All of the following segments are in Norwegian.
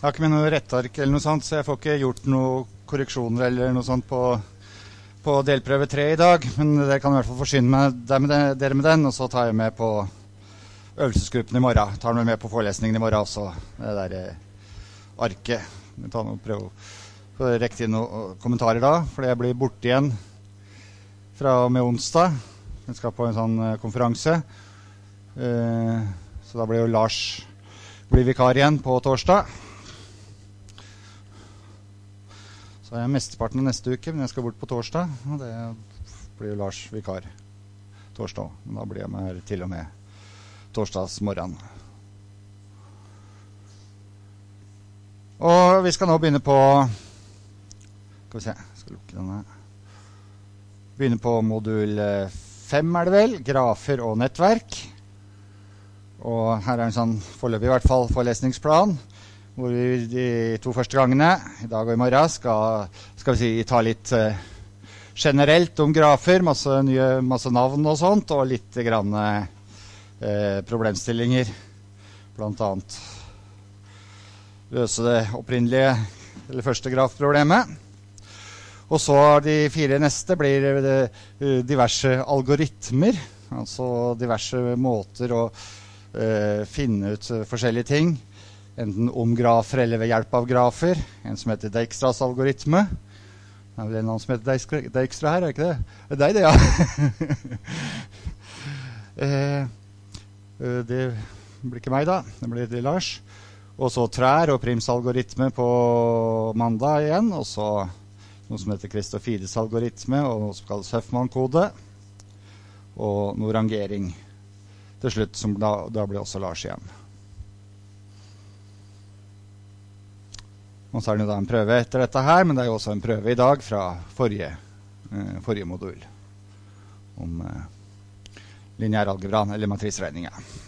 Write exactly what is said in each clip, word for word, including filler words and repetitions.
har ikke med noe rettark eller noe sånt, så jeg får ikke gjort noe korreksjoner eller noe sånt på, på delprøve tre i dag. Men dere kan i hvert fall forsyne meg dere med, den, dere med den, og så tar jeg med på øvelsesgruppen i morgen. Tar meg med på forelesningen i morgen også, det der eh, arket. Jeg tar noe, prøve å rekke inn noen kommentarer da, fordi jeg blir borte igjen fra og med onsdag. Jeg skal på en sånn eh, konferanse. Eh, så da blir jo Lars blir vikar igjen på torsdag. Så er jeg mesteparten av neste uke, men jeg skal bort på torsdag, og det blir jo Lars vikar torsdag. Men da blir jeg med her til og med torsdags morgen. Og vi skal nå begynne på, skal vi se, jeg skal lukke denne. Begynne på modul fem er det vel, grafer og nettverk. Og her er en sånn foreløpig i hvert fall forelesningsplan, hvor vi de to første gangene, i dag og i morgen, skal, skal vi si, ta litt eh, generelt om grafer, masse, nye, masse navn og sånt, og litt grann eh, problemstillinger, blant annet løse det opprinnelige, eller første grafproblemet. Og så de fire neste blir det, diverse algoritmer, altså diverse måter å Uh, finne ut uh, forskjellige ting, enten om grafer eller ved hjelp av grafer. En som heter Dijkstras algoritme. Det er vel en annen som heter Dijkstra, Dijkstra her, er det ikke det? Det er deg det, ja. uh, uh, det blir ikke meg da, det blir det Lars. Og så Trær og Prims algoritme på mandag igjen, og så noe som heter Christofides algoritme, og noe som kalles Huffman-kode, og noe rangering til slutt, som da, da blir også Lars igjen. Og så er det da en prøve etter dette her, men det er jo også en prøve i dag fra forrige, eh, forrige modul om eh, lineæralgebra eller matriseregninga.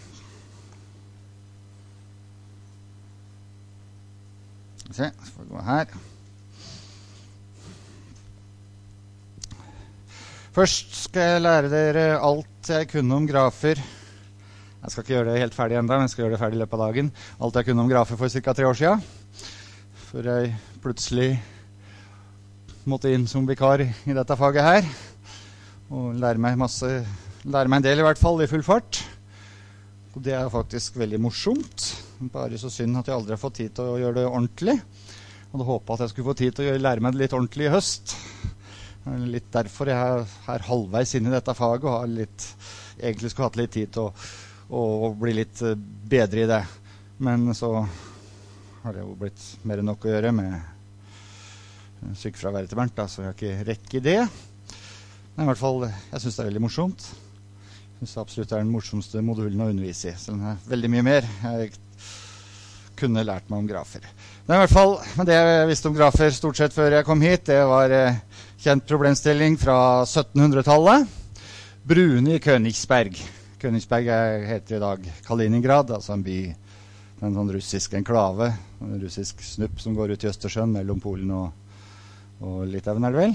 Se, så får vi gå her. Først skal jeg lære dere alt jeg kunne om grafer. Jeg skal ikke gjøre det helt ferdig enda, men jeg skal gjøre det ferdig i løpet av dagen. Alt jeg kunne om grafer for cirka tre år siden. Før jeg plutselig måtte inn som vikar i dette faget her. Og lære meg masse, lære meg en del i hvert fall i full fart. Og det er faktisk veldig morsomt. Bare så synd at jeg aldri har fått tid til å gjøre det ordentlig. Jeg hadde håpet at jeg skulle få tid til å lære meg det litt ordentlig i høst. Det er litt derfor jeg er halvveis inne i dette faget og har litt, egentlig skulle hatt litt tid til å og bli litt bedre i det. Men så har det jo blitt mer enn nok å gjøre med sykefraværet til Bernt, da, så jeg har ikke rekke i det. Men i hvert fall, jeg synes det er veldig morsomt. Jeg synes det absolutt er den morsomste modulen å undervise i, selv om det er veldig mye mer jeg kunne lært meg om grafer. Men i hvert fall, men det jeg visste om grafer stort sett før jeg kom hit, det var eh, kjent problemstilling fra syttenhundretallet. Brune i Königsberg. Königsberg er, heter i dag Kaliningrad, altså en by, en sånn russisk enklave, en russisk snupp som går ut i Østersjøen mellom Polen og, og Litauen, er det vel.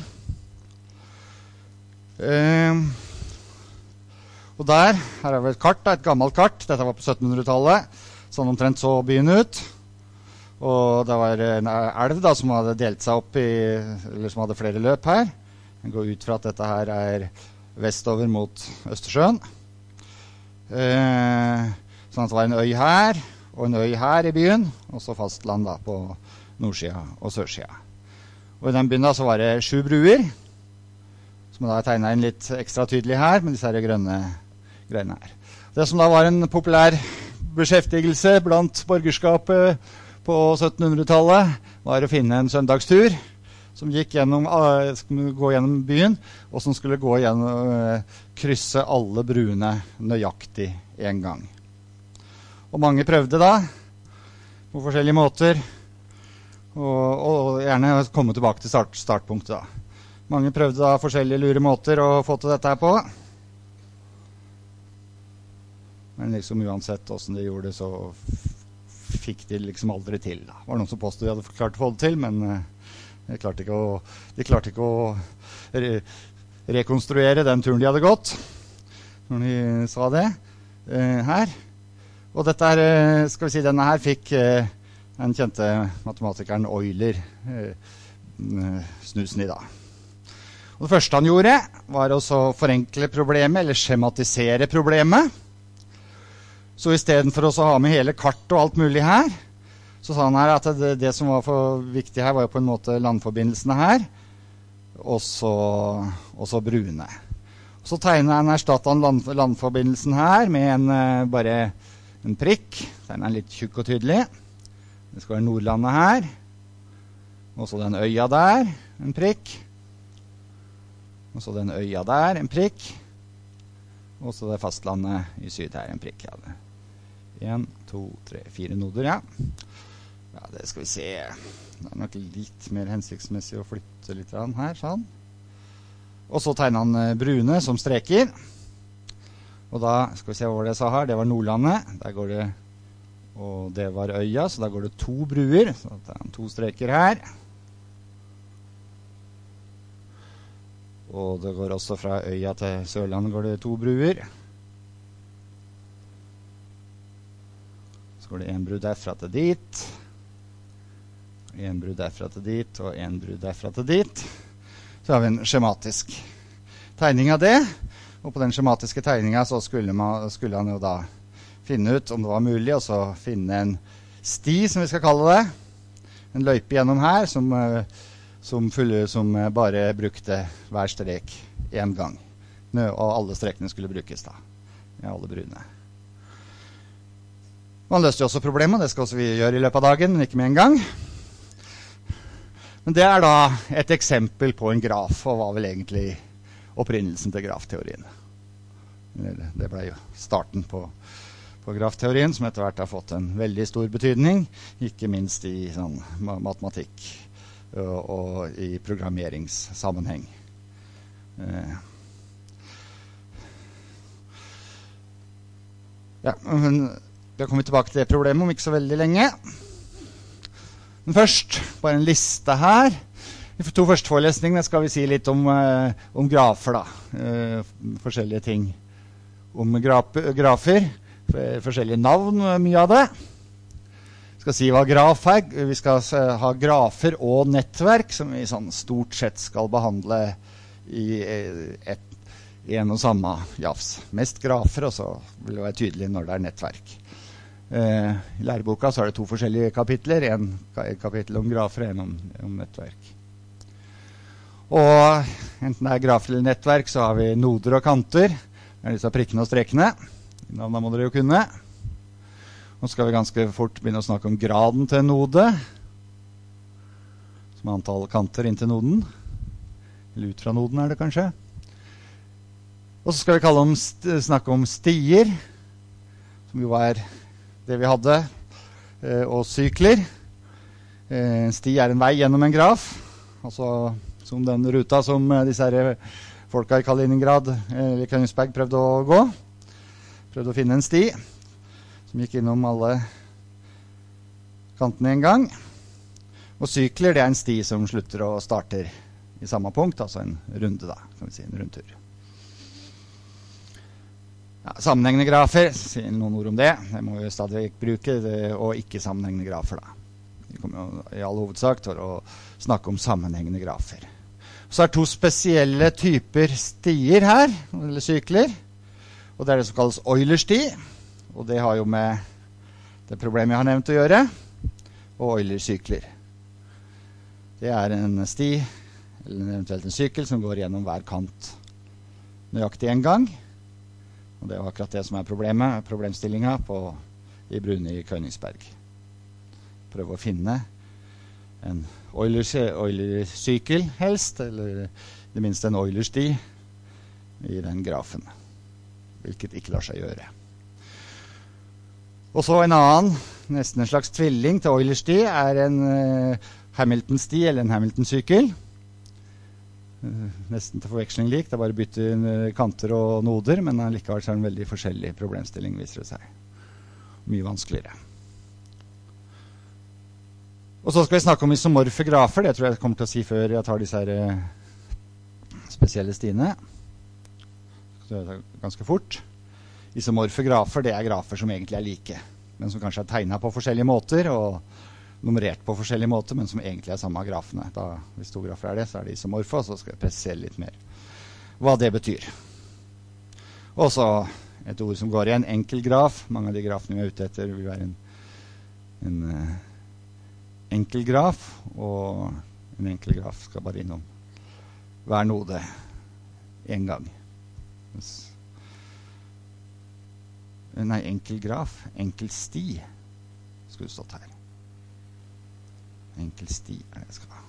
Um, og der, her er vel et kart, et gammelt kart, dette var på syttenhundretallet, sånn omtrent så byen ut. Og det var en elv da, som hadde delt seg opp i, eller som hadde flere løp her. Den går ut fra at dette her er vestover mot Østersjøen. Eh, sånn at det var en øy her, og en øy her i byen, og så fastland da på nordsida og sørsida. Og i den byen da så var det sju bruer, som da er tegnet inn litt ekstra tydelig her, med disse her grønne greiene her. Det som da var en populær beskjeftigelse blant borgerskapet på syttenhundretallet, var å finne en søndagstur, som gikk gjennom, skulle gå gjennom byen, og som skulle gå gjennom, krysse alle bruene nøyaktig en gang. Og mange prøvde da, på forskjellige måter, og, og gjerne komme tilbake til start, startpunktet da. Mange prøvde da forskjellige lure måter å få til dette her på. Men liksom uansett hvordan de gjorde det, så fikk de liksom aldri til da. Det var noen som påstod de hadde klart å få det til, men de klarte ikke å, de klarte ikke å re rekonstruere den turen de hadde gått, når de sa det eh, her. Og dette her, skal vi si, denne her fikk, eh, den kjente matematikeren Euler eh, snusen i da. Og det første han gjorde var å forenkle problemet, eller skjematisere problemet. Så i stedet for å ha med hele kart og alt mulig her, så sa han her at det, det som var for viktig her var jo på en måte landforbindelsene her, og så, og så brune. Så tegnet han erstattet han land, landforbindelsen her med en, bare en prikk. Den er litt tjukk og tydelig. Det skal være Nordlandet her. Og så den øya der, en prikk. Og så den øya der, en prikk. Og så det fastlandet i syd her, en prikk. Ja. En, to, tre, fire noder, ja. Ja, det skal vi se. Det er nok litt mer hensiktsmessig å flytte litt her, sånn. Og så tegner han brune som streker. Og da skal vi se hvor det sa her. Det var Nordlandet. Der går det, og det var øya, så da går det to bruer. Så det er to streker her. Og det går også fra øya til Sørlandet går det to bruer. Så går det en bru derfra til dit. En bru derfra til dit, og en bru derfra til dit. Så har vi en skjematisk tegning av det. Og på den skjematiske tegningen så skulle, man, skulle han jo da finne ut om det var mulig, og så finne en sti, som vi skal kalle det. En løype gjennom her, som, som, fulle, som bare brukte hver strek en gang. Og alle strekene skulle brukes da. Ja, alle brune. Man løste jo også problemet, det skal også vi gjøre i løpet av dagen, men ikke med en gang. Men det er da et eksempel på en graf, og var vel egentlig opprinnelsen til grafteorien. Det ble jo starten på, på grafteorien, som etter hvert har fått en veldig stor betydning, ikke minst i sånn, matematikk og, og i programmeringssammenheng. Eh. Ja, men vi har kommet tilbake til det problemet om ikke så veldig lenge. Men først, bare en liste her. I de to første forelesningene skal vi si litt om, eh, om grafer da. Eh, forskjellige ting. Om graf, grafer, forskjellige navn, mye av det. Vi skal si hva graf er. Vi skal ha grafer og nettverk, som vi sånn stort sett skal behandle i et, en og samme jafs. Mest grafer, og så vil det være tydelig når det er nettverk. Uh, I læreboka så er det to forskjellige kapitler, en kapittel om grafer og en om, om nettverk. Og enten det er grafer eller nettverk så har vi noder og kanter, det er disse prikkene og strekene, navnene må dere jo kunne. Nå skal vi ganske fort begynne å snakke om graden til en node, som er antall kanter inn til noden, eller ut fra noden er det kanskje. Og så skal vi kalle om, snakke om stier, som jo er det vi hadde, og sykler. En sti er en vei gjennom en graf, altså som den ruta som disse her folka i Kaliningrad eller Königsberg prøvde å gå. Prøvde å finne en sti som gikk innom alle kantene en gang. Og sykler, det er en sti som slutter og starter i samme punkt, altså en runde da, kan vi si, en rundtur. Ja, sammenhengende grafer, sier noen ord om det. Det må vi stadig bruke, det, og ikke sammenhengende grafer da. Vi kommer jo i all hovedsak til å snakke om sammenhengende grafer. Så er det to spesielle typer stier her, eller sykler. Og det er det som kalles Euler-sti, og det har jo med det problemet jeg har nevnt å gjøre, og Euler-sykler. Det er en sti, eller eventuelt en sykkel, som går gjennom hver kant nøyaktig en gang. Og det er akkurat det som er problemet, problemstillingen på, i Brune i Königsberg. Prøve å finne en Euler-sykkel helst, eller det minste en Euler-sti i den grafen, hvilket ikke lar seg gjøre. Og så en annen, nesten en slags tvilling til Euler-sti, er en uh, Hamilton-sti eller en Hamilton-sykkel. Nesten til forveksling lik, det er bare å bytte kanter og noder, men likevel er det en veldig forskjellig problemstilling, viser det seg. Mye vanskeligere. Og så skal vi snakke om isomorfe grafer, det tror jeg jeg kommer til å si før jeg tar disse her spesielle stiene. Så det er ganske fort. Isomorfe grafer, det er grafer som egentlig er like, men som kanskje er tegnet på forskjellige måter, og nummerert på forskjellige måter, men som egentlig er samme grafene. Da, hvis to grafer er det, så er de isomorfe, og så skal jeg presisere litt mer hva det betyr. Og så et ord som går igjen, enkel graf. Mange av de grafene vi er ute etter vil være en, en uh, enkel graf, og en enkel graf skal bare innom hver node en gang. Nei, enkel graf, enkel sti skulle stått her. Enkel sti er det jeg skal ha.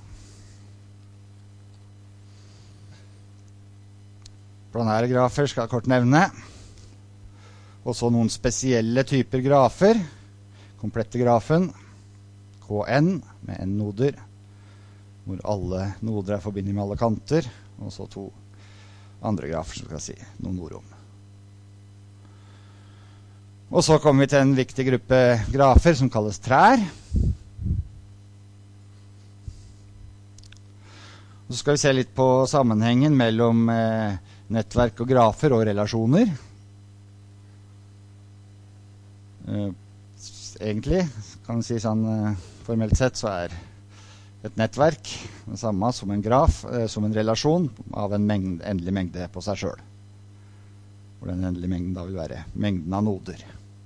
Planære grafer skal jeg kort nevne. Og så noen spesielle typer grafer. Komplette grafen, K N med n-noder, hvor alle noder er forbundet med alle kanter, og så to andre grafer som skal si noen ord om. Og så kommer vi til en viktig gruppe grafer som kalles trær. Og så skal vi se litt på sammenhengen mellom eh, nettverk og grafer og relasjoner. Uh, egentlig, kan vi si sånn uh, formelt sett, så er et nettverk det samme som en graf, uh, som en relasjon av en mengde, endelig mengde på seg selv. Hvor den endelige mengden da vil være mengden av noder.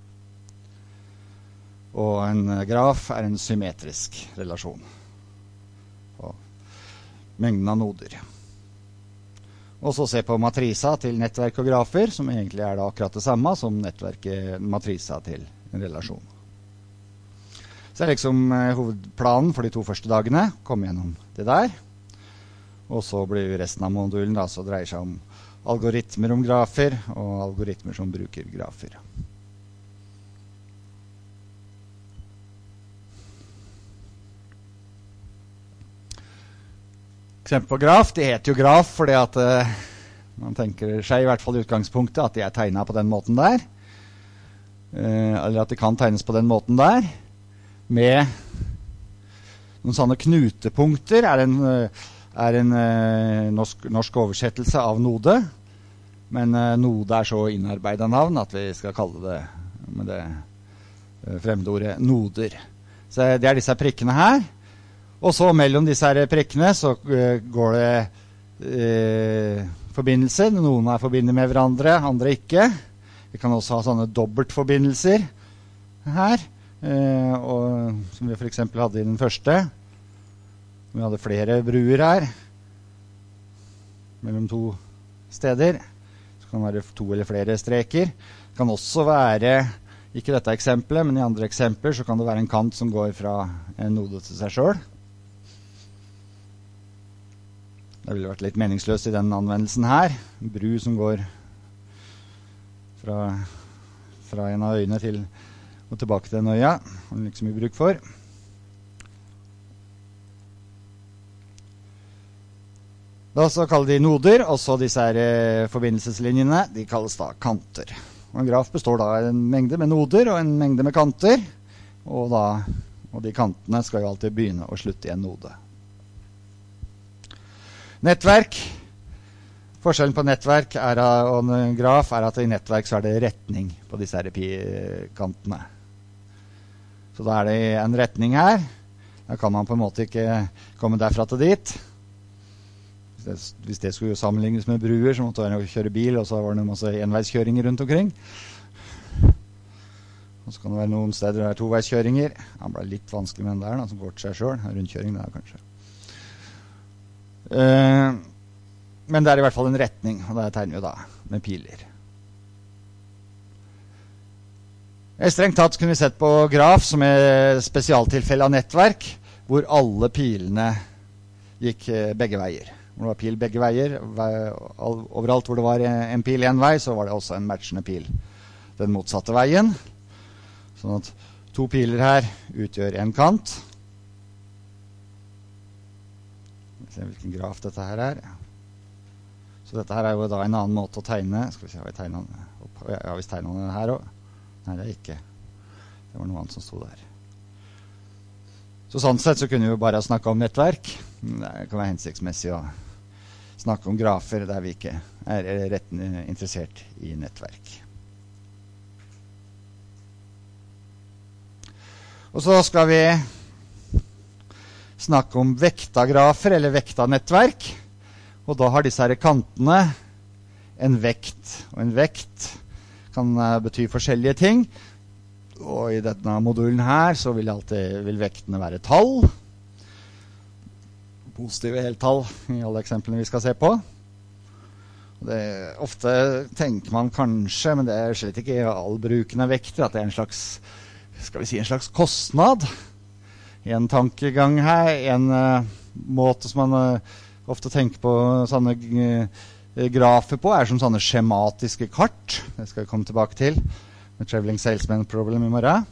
Og en uh, graf er en symmetrisk relasjon på mengden av noder. Og så se på matrisa til nettverk og grafer, som egentlig er da akkurat det samme som nettverket matrisa til en relasjon. Så det er liksom eh, hovedplanen for de to første dagene, komme gjennom det der. Og så blir resten av modulen da, så dreier seg om algoritmer om grafer, og algoritmer som bruker grafer. Eksempel på graf, det heter jo graf fordi at uh, man tenker seg i hvert fall i utgangspunktet at de er tegnet på den måten der. Uh, eller at de kan tegnes på den måten der. Med noen sånne knutepunkter er en, uh, er en uh, norsk, norsk oversettelse av node. Men uh, node er så innarbeidet navn at vi skal kalle det med det uh, fremmedordet noder. Så det er disse prikkene her. Og så mellom disse her prikkene så uh, går det uh, forbindelser. Noen er forbindet med hverandre, andre ikke. Vi kan også ha sånne dobbeltforbindelser her. Uh, og, som vi for eksempel hadde i den første. Vi hadde flere bruer her. Mellom to steder. Så kan det være to eller flere streker. Det kan også være, ikke dette eksempelet, men i andre eksempler så kan det være en kant som går fra en node til seg selv. Det ville vært litt meningsløst i den anvendelsen her. En bru som går fra, fra en av øyene til og tilbake til den øya. Det er ikke så mye bruk for. Da så kaller de noder, og så disse her eh, forbindelseslinjene, de kalles da kanter. Og en graf består da av en mengde med noder og en mengde med kanter. Og, da, og de kantene skal jo alltid begynne og slutte i en node. Nettverk. Forskjellen på nettverk er, og en graf er at i nettverk så er det retning på disse her pi-kantene. Så da er det en retning her. Da kan man på en måte ikke komme derfra til dit. Hvis det, hvis det skulle sammenlignes med bruer, så måtte det være å kjøre bil, og så var det masse enveiskjøringer rundt omkring. Og så kan det være noen steder der det er toveiskjøringer. Det ble litt vanskelig med den der, da, som går til seg selv. Rundkjøring der kanskje. Uh, men det er i hvert fall en retning, og det tegner vi da med piler. Strengt tatt kunne vi sett på graf som er spesialtilfelle av nettverk, hvor alle pilene gikk begge veier. Hvor det var pil begge veier, overalt hvor det var en pil en vei, så var det også en matchende pil den motsatte veien. Sånn at to piler her utgjør en kant. Se hvilken graf dette her er. Så dette her er jo da en annen måte å tegne. Skal vi se, har vi tegnet den opp? Ja, jeg har visst tegnet den her også. Nei, det er ikke. Det var noe annet som stod der. Så sånn sett så kunne vi jo bare snakke om nettverk. Det kan være hensiktsmessig å snakke om grafer der vi ikke er rett interessert i nettverk. Og så skal vi snakke om vektagrafer eller vektanettverk. Og da har disse her kantene en vekt. Og en vekt kan bety forskjellige ting. Og i denne modulen her så vil, alltid, vil vektene være tall. Positive heltall i alle eksemplene vi skal se på. Det, ofte tenker man kanskje, men det er slett ikke i all bruken av vekter, at det er en slags, skal vi si, en slags kostnad. En tankegang her, en uh, måte som man uh, ofte tenker på sånne uh, grafer på, er som sånne skjematiske kart. Det skal vi komme tilbake til med Traveling Salesman Problem i morgen.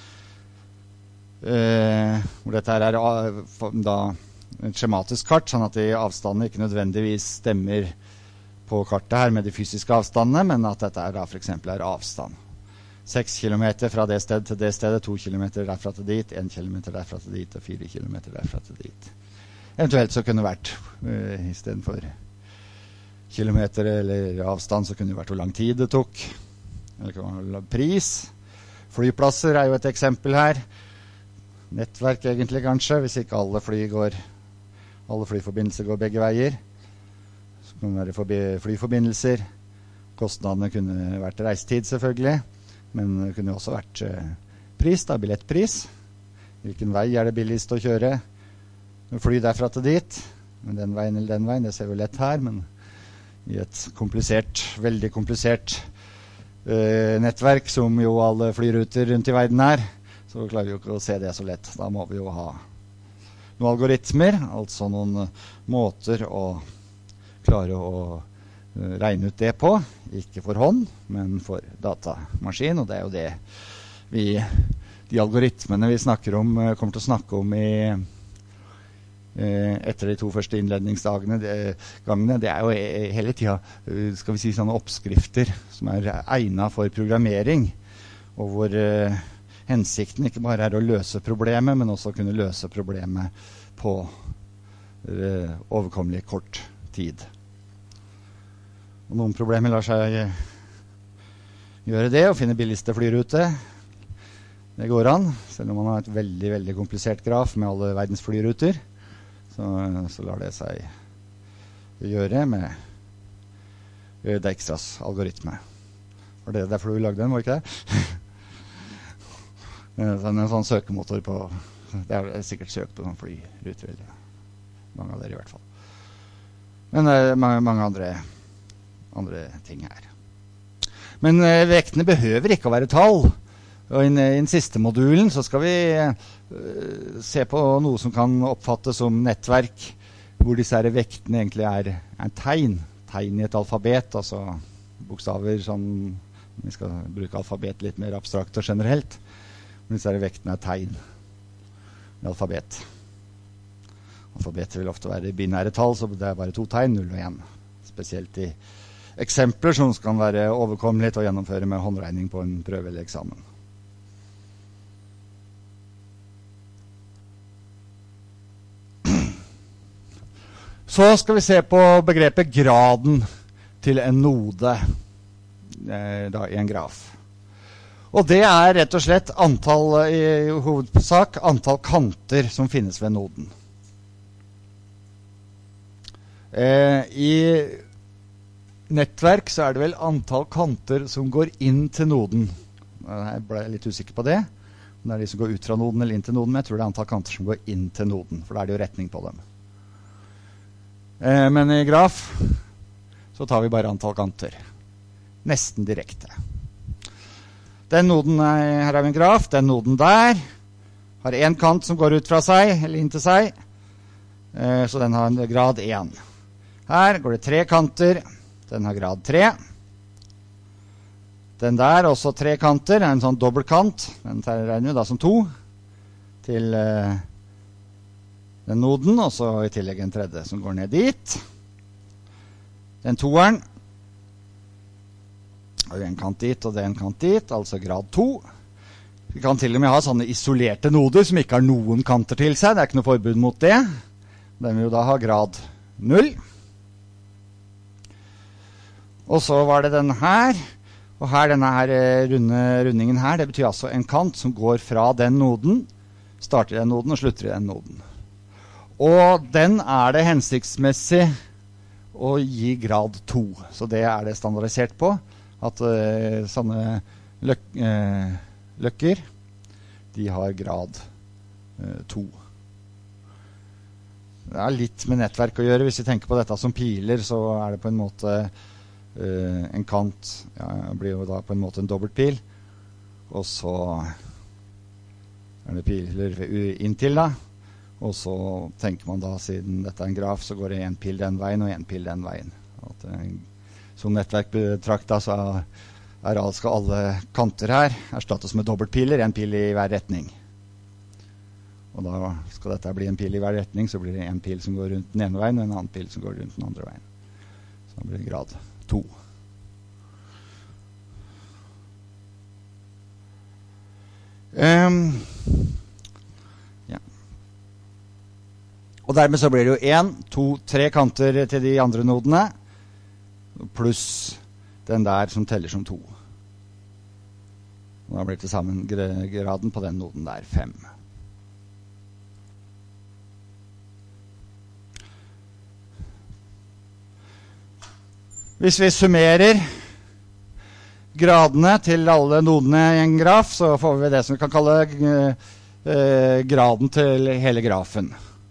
Uh, hvor dette her er uh, da et skjematisk kart, sånn at de avstandene ikke nødvendigvis stemmer på kartet her med de fysiske avstandene, men at dette er da for eksempel er avstand. Seks kilometer fra det stedet til det stedet, to kilometer derfra til dit, en kilometer derfra til dit, og fire kilometer derfra til dit. Eventuelt så kunne det vært, uh, i stedet for kilometer eller avstand, så kunne det vært hvor lang tid det tok, eller pris. Flyplasser er jo et eksempel her. Nettverk egentlig kanskje, hvis ikke alle fly går, alle flyforbindelser går begge veier. Så kunne det være flyforbindelser. Kostnadene kunne vært reisetid selvfølgelig, men det kunne også vært eh, pris, da, billettpris. Hvilken vei er det billigst å kjøre? Fly derfra til dit, men den veien eller den veien, det ser vi lett her, men i et komplisert, veldig komplisert eh, nettverk, som jo alle flyruter rundt i verden er, så klarer vi jo ikke å se det så lett. Da må vi jo ha noen algoritmer, altså noen måter å klare å uh, regne ut det på. Ikke for hånd, men for datamaskin, og det er jo det vi, de algoritmene vi snakker om, uh, kommer til å snakke om i, uh, etter de to første innledningsdagene, det, gangene. Det er jo hele tiden, uh, skal vi si, sånne oppskrifter som er egnet for programmering, og hvor uh, hensikten ikke bare er å løse problemet, men også kunne løse problemet på uh, overkommelig kort tid. Og noen problemer lar seg gjøre det, og finne billigste flyrute. Det går an, selv om man har et veldig, veldig komplisert graf med alle verdens flyruter, så, så lar det seg gjøre med Dijkstras algoritme. Var det derfor du lagde den, var ikke det? En, en sånn søkemotor på, det er sikkert søkt på sånn flyruter, eller mange av dere i hvert fall. Men det er mange, mange andre, andre ting her. Men uh, vektene behøver ikke å være tall. Og i den siste modulen så skal vi uh, se på noe som kan oppfattes som nettverk, hvor disse her vektene egentlig er, er tegn. Tegn i et alfabet, altså bokstaver som, vi skal bruke alfabet litt mer abstrakt og generelt. Men disse her vektene er tegn i alfabet. Alfabetet vil ofte være binære tall, så det er bare to tegn, null og en. Spesielt i eksempler som kan være overkommelige til å gjennomføre med håndregning på en prøve eller eksamen. Så skal vi se på begrepet graden til en node eh, da, i en graf. Og det er rett og slett antall, i hovedsak, antall kanter som finnes ved noden. Eh, I nettverk så er det vel antall kanter som går inn til noden. Jeg ble litt usikker på det. Det er de som går ut fra noden eller inn til noden, men jeg tror det er antall kanter som går inn til noden, for da er det jo retning på dem. Eh, men i graf så tar vi bare antall kanter. Nesten direkte. Den noden er, her er en graf, den noden der har en kant som går ut fra seg, eller inn til seg, eh, så den har en grad én. Her går det tre kanter, den har grad tre. Den der, også tre kanter, er en sånn dobbeltkant, den regner vi da som to, til eh, den noden, og så i tillegg en tredje som går ned dit. Den toeren, og en kant dit, og den kant dit, altså grad to. Vi kan til og med ha sånne isolerte noder som ikke har noen kanter til seg, det er ikke noe forbud mot det. Den vil jo da ha grad null. Og så var det den her, og her denne her runde, rundingen her, det betyr altså en kant som går fra den noden, starter i den noden og slutter i den noden. Og den er det hensiktsmessig å gi grad to. Så det er det standardisert på, at uh, sånne løk, uh, løkker, de har grad uh, to. Det er litt med nettverk å gjøre. Hvis vi tenker på dette som piler, så er det på en måte uh, en kant, ja, blir jo da på en måte en dobbeltpil, og så er det piler inntil da, og så tenker man da, siden dette er en graf, så går det en pil den veien og en pil den veien. At, uh, som nettverk betraktet, så er, skal alle kanter her erstattes med dobbeltpiler, en pil i hver retning. Og da skal dette bli en pil i hver retning, så blir det en pil som går rundt den ene veien, og en annen pil som går rundt den andre veien. Så da blir det grad to. Um, ja. Og dermed så blir det jo en, to, tre kanter til de andre nodene, pluss den der som teller som to. Og da blir det til sammen graden på den noden der fem. Hvis vi summerer gradene til alle nodene i en graf, så får vi det som vi kan kalle eh, graden til hele grafen.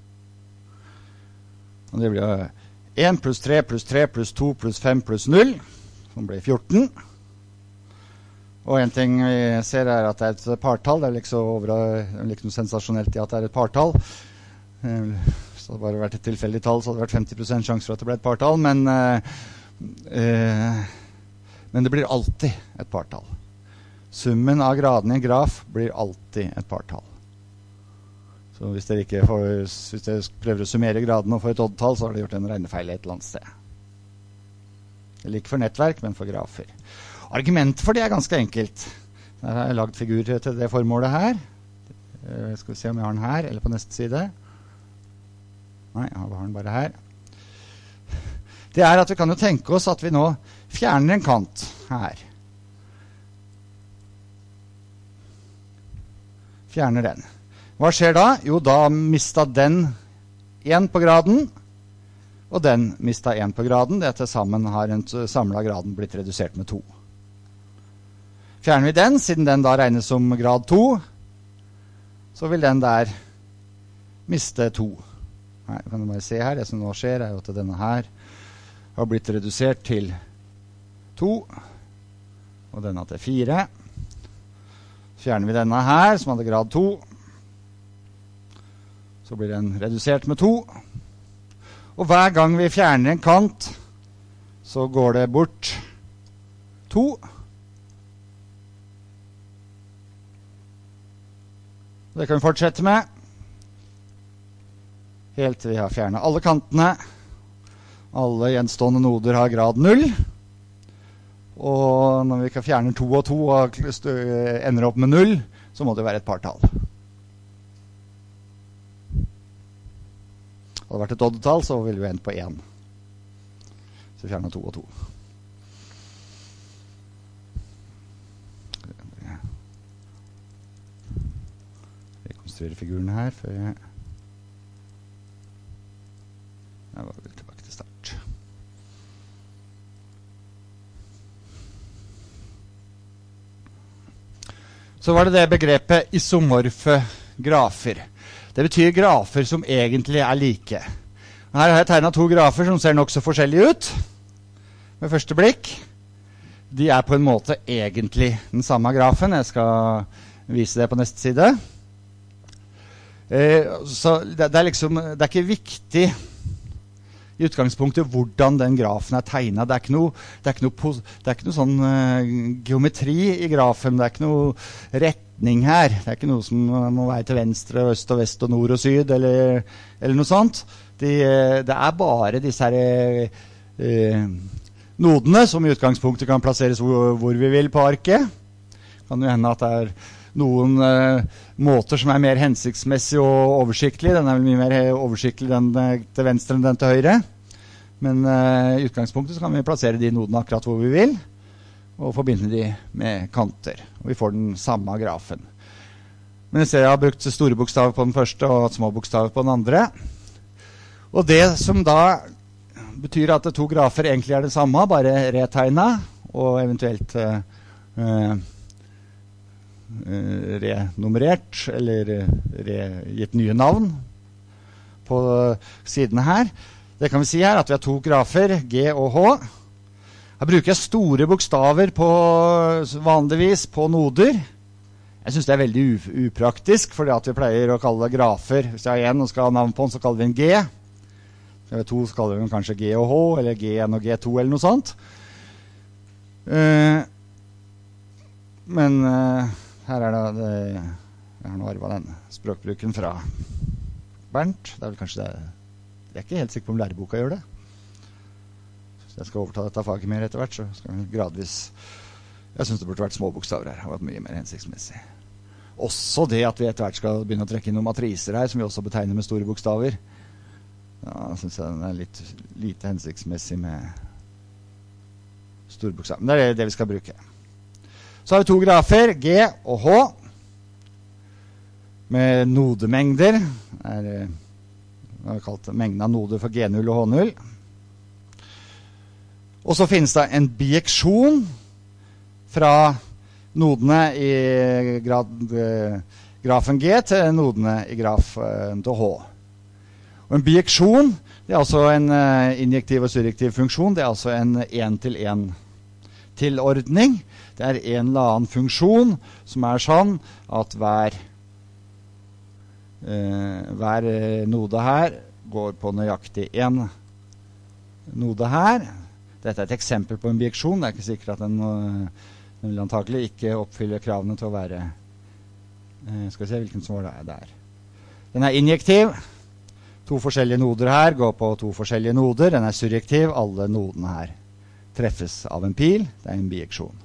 Og det blir jo en pluss tre pluss tre pluss to pluss fem pluss null, som blir fjorten. Og en ting vi ser er at det er et partall. Det er liksom over, det er ikke noe sensasjonelt i at det er et partall. Hvis det hadde bare vært et tilfeldig tall, så hadde det vært femti prosent sjanse for at det ble et partall, men eh, Eh, men det blir alltid et partall. Summen av gradene i en graf blir alltid et partall. Så hvis dere, ikke får, hvis dere prøver å summere gradene og får et oddtall, så har dere gjort en regnefeil et eller annet sted. Det er ikke for nettverk, men for grafer. Argumentet for det er ganske enkelt. Der har jeg lagd figur til det formålet her. Eh, skal vi se om jeg har den her, eller på neste side. Nei, jeg har den bare her. Det er at vi kan jo tenke oss at vi nå fjerner en kant her. Fjerner den. Hva skjer da? Jo, da mistet den en på graden, og den mistet en på graden. Det til sammen har en samlet graden blitt redusert med to. Fjerner vi den, siden den da regnes som grad to, så vil den der miste to. Her kan du bare se her, det som nå skjer er jo at denne her har blitt redusert til to, og denne til fire. Fjerner vi denne her, som hadde grad to, så blir den redusert med to. Og hver gang vi fjerner en kant, så går det bort to. Det kan vi fortsette med, helt til vi har fjernet alle kantene. Alle gjenstående noder har grad null. Og når vi kan fjerne to og to og ender opp med null, så må det være et partall. Hadde det vært et oddetall, så ville vi endt på én. Så vi fjerner to og to. Rekonstruere figurene her før jeg... Jeg var vel tilbake til start. Så var det det begrepet isomorfe grafer. Det betyr grafer som egentlig er like. Her har jeg tegnet to grafer som ser nok så forskjellige ut. Med første blikk. De er på en måte egentlig den samme grafen. Jeg skal vise det på neste side. Eh, så det, det er liksom, det er ikke viktig i utgangspunktet hvordan den grafen er tegnet. Det er ikke noe, det er ikke noe, det er ikke noe sånn uh, geometri i grafen. Det er ikke noe retning her. Det er ikke noe som må være til venstre, øst og vest og nord og syd, eller, eller noe sånt. De, det er bare disse her uh, nodene som i utgangspunktet kan plasseres hvor, hvor vi vil på arket. Kan jo hende at det er noen uh, måter som er mer hensiktsmessig og oversiktlig. Den er vel mye mer oversiktlig den til venstre enn den til høyre. Men uh, i utgangspunktet så kan vi plassere de nodene akkurat hvor vi vil, og forbinde de med kanter. Og vi får den samme grafen. Men jeg ser jeg har brukt store bokstaver på den første og små bokstaver på den andre. Og det som da betyr at to grafer egentlig er det samme, bare retegnet, og eventuelt uh, uh, renummerert, eller re, gitt nye navn på sidene her. Det kan vi si her, at vi har to grafer, G og H. Her bruker jeg store bokstaver på, vanligvis på noder. Jeg synes det er veldig upraktisk, fordi at vi pleier å kalle det grafer. Hvis jeg har en og skal ha navn på den, så kaller vi en G. Hvis jeg har to, så kaller vi den kanskje G og H, eller G en og G to, eller noe sånt. Uh, men uh, her er det, det jeg har nå arvet den språkbruken fra Bernt. Det er vel kanskje det. Jeg er ikke helt sikker på om læreboka gjør det. Hvis jeg skal overta dette faget mer etter hvert, så skal vi gradvis... Jeg synes det burde vært små bokstaver her. Det har vært mye mer hensiktsmessig. Også det at vi etter hvert skal begynne å trekke inn noen matriser her, som vi også betegner med store bokstaver. Ja, synes jeg den er litt lite hensiktsmessig med store bokstaver. Men det er det vi skal bruke. Så har vi to grafer, G og H, med nodemengder. Det er... Vi har kalt mengden av noder for G null og H null. Og så finnes det en bijeksjon fra nodene i grad, grafen G til nodene i grafen til H. Og en bijeksjon, det er altså en injektiv og surjektiv funksjon. Det er altså en en-til-en tilordning. Det er en eller annen funksjon som er sånn at hver Uh, hver node her går på nøyaktig en node her. Dette er et eksempel på en bijeksjon. Det er ikke sikkert at den, uh, den vil antagelig ikke oppfylle kravene til å være uh, skal vi se hvilken som var det der. Den er injektiv. To forskjellige noder her går på to forskjellige noder. Den er surjektiv. Alle nodene her treffes av en pil. Det er en bijeksjon.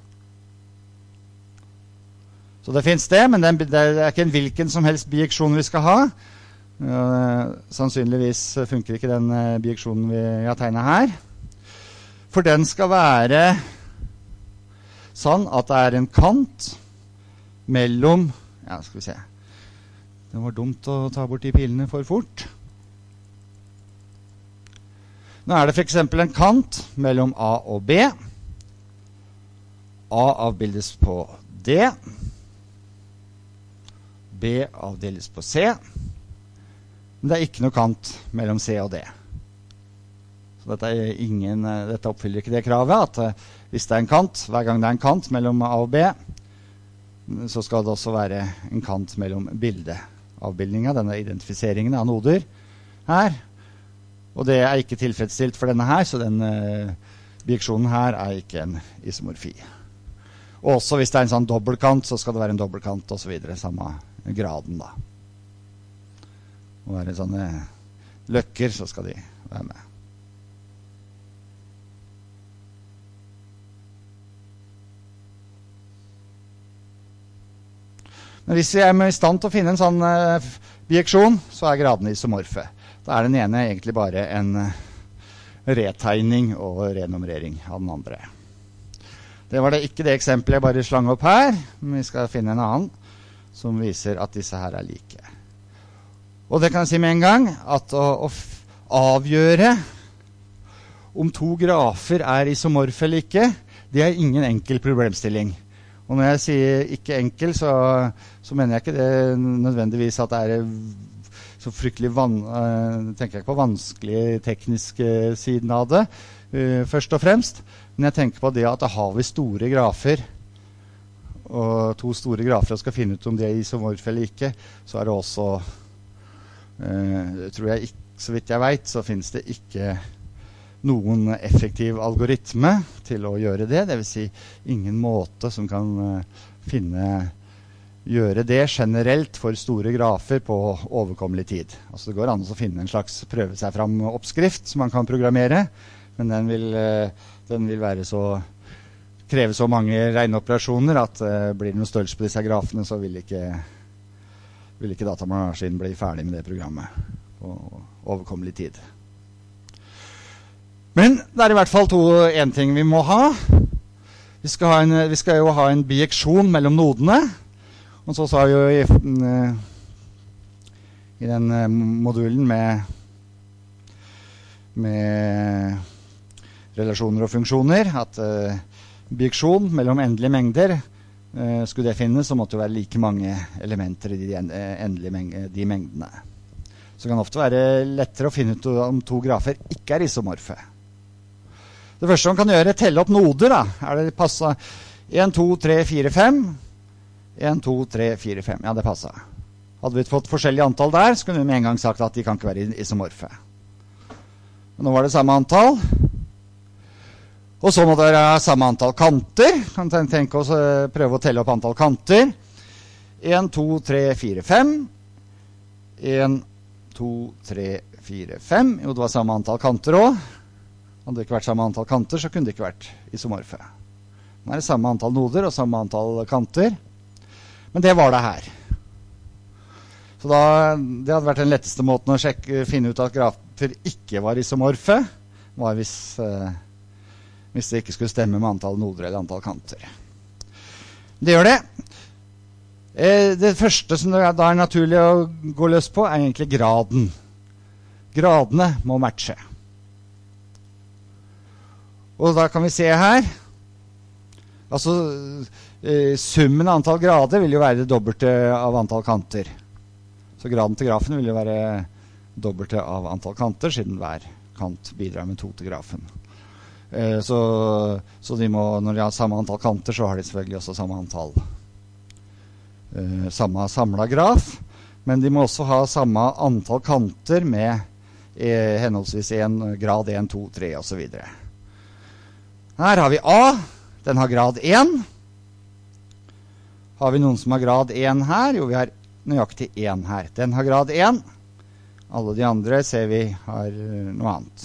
Så det finnes det, men det er ikke en hvilken som helst bijeksjon vi skal ha. Uh, sannsynligvis funker ikke den uh, bijeksjonen vi har tegnet her. For den skal være sånn at det er en kant mellom... Ja, skal vi se. Det var dumt å ta bort de pilene for fort. Nå er det for eksempel en kant mellom A og B. A avbildes på D. B avdeles på C. Men det er ikke noe kant mellom C og D. Så dette, er ingen, dette oppfyller ikke det kravet, at uh, hvis det er en kant, hver gang det er en kant mellom A og B, så skal det også være en kant mellom bildeavbildningen, denne identifiseringen av noder her. Og det er ikke tilfredsstilt for denne her, så den uh, bijeksjonen her er ikke en isomorfi. Og også hvis det er en sånn dobbeltkant, så skal det være en dobbeltkant og så videre, samme graden da. Og er det sånne løkker, så skal de være med. Men hvis vi er i stand til å finne en sånn uh, bijeksjon, så er gradene isomorfe. Da er den ene egentlig bare en uh, retegning og renummerering av den andre. Det var det ikke det eksempelet jeg bare slang opp her, men vi skal finne en annen som viser at disse her er like. Og det kan jeg si med en gang, at å, å avgjøre om to grafer er isomorfe eller ikke, det er ingen enkel problemstilling. Og når jeg sier ikke enkel, så, så mener jeg ikke det nødvendigvis at det er så fryktelig van, uh, tenker jeg ikke på vanskelig tekniske siden av det, uh, først og fremst. Men jeg tenker på det at da har vi store grafer, og to store grafer og skal finne ut om de er isomorfe eller ikke, så er det også, uh, tror jeg, ikke, så vidt jeg vet, så finnes det ikke noen effektiv algoritme til å gjøre det. Det vil si ingen måte som kan uh, finne, gjøre det generelt for store grafer på overkommelig tid. Altså det går an å finne en slags prøve seg fram oppskrift som man kan programmere, men den vil, uh, den vil være så kreve så mange regneoperasjoner at uh, blir det noe størrelse på disse grafene, så vil ikke, vil ikke datamaskinen bli ferdig med det programmet på overkommelig tid. Men det er i hvert fall to, en ting vi må ha. Vi skal, ha en, vi skal jo ha en bijeksjon mellom nodene. Og så sa vi jo i, i den modulen med med relasjoner og funksjoner, at uh, bieksjon mellom endelige mengder, uh, skulle det finnes, så måtte det være like mange elementer i de endelige meng de mengdene. Så det kan ofte være lettere å finne ut om to grafer ikke er isomorfe. Det første man kan gjøre er telle opp noder. Da. Er det passet en, to, tre, fire, fem? en, to, tre, fire, fem. Ja, det passet. Hadde vi fått forskjellige antall der, så kunne vi med en gang sagt at de kan ikke være isomorfe. Men nå var det samme antall. Og så må det være samme antall kanter. Kan tenke oss å prøve å telle opp antall kanter. en, to, tre, fire, fem. en, to, tre, fire, fem. Jo, det var samme antall kanter også. Hadde det ikke vært samme antall kanter, så kunne det ikke vært isomorfe. Nå er det samme antall noder og samme antall kanter. Men det var det her. Så da, det hadde vært den letteste måten å sjekke, finne ut at grafer ikke var isomorfe, var hvis, eh, hvis det ikke skulle stemme med antall noder eller antall kanter. Det gjør det. Eh, det første som det er, da er naturlig å gå løs på, er egentlig graden. Gradene må matche. Og da kan vi se her, altså eh, summen av antall grader vil jo være det dobbelte av antall kanter. Så graden til grafen vil jo være dobbelte av antall kanter, siden hver kant bidrar med to til grafen. Eh, så, så de må, når de har samme antall kanter, så har de selvfølgelig også samme antall, eh, samme samlet graf. Men de må også ha samme antall kanter med eh, henholdsvis en grad en, to, tre og så videre. Her har vi A, den har grad en. Har vi noen som har grad en her? Jo, vi har nøyaktig en her. Den har grad en. Alle de andre ser vi har noe annet.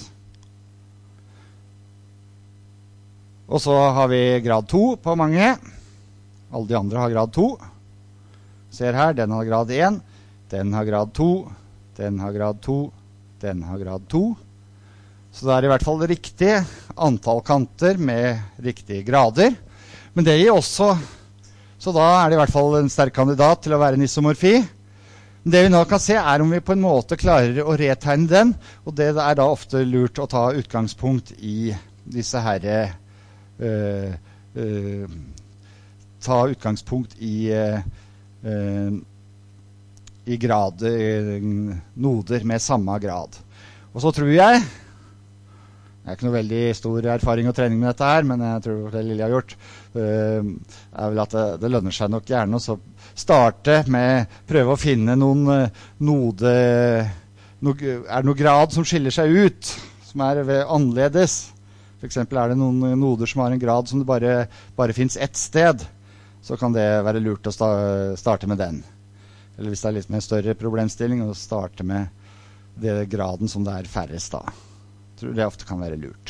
Og så har vi grad to på mange. Alle de andre har grad to. Ser her, den har grad en. Den har grad to. Den har grad to. Den har grad to. Så det er i hvert fall riktig antall kanter med riktige grader. Men det gir også, så da er det i hvert fall en sterk kandidat til å være en isomorfi. Det vi nå kan se er om vi på en måte klarer å retegne den, og det er da ofte lurt å ta utgangspunkt i disse herre, øh, øh, ta utgangspunkt i, øh, i grad, øh, noder med samme grad. Og så tror jeg, jeg har ikke noe veldig stor erfaring og trening med dette her, men jeg tror det lille jeg har gjort, uh, er vel at det, det lønner seg nok gjerne å starte med, prøve å finne noen uh, node, no, er det noen grad som skiller seg ut, som er ved annerledes. For eksempel er det noen noder som har en grad som det bare, bare finnes ett sted, så kan det være lurt å sta, starte med den. Eller hvis det er litt mer større problemstilling, å starte med det graden som det er færrest da. Jeg tror det ofte kan være lurt.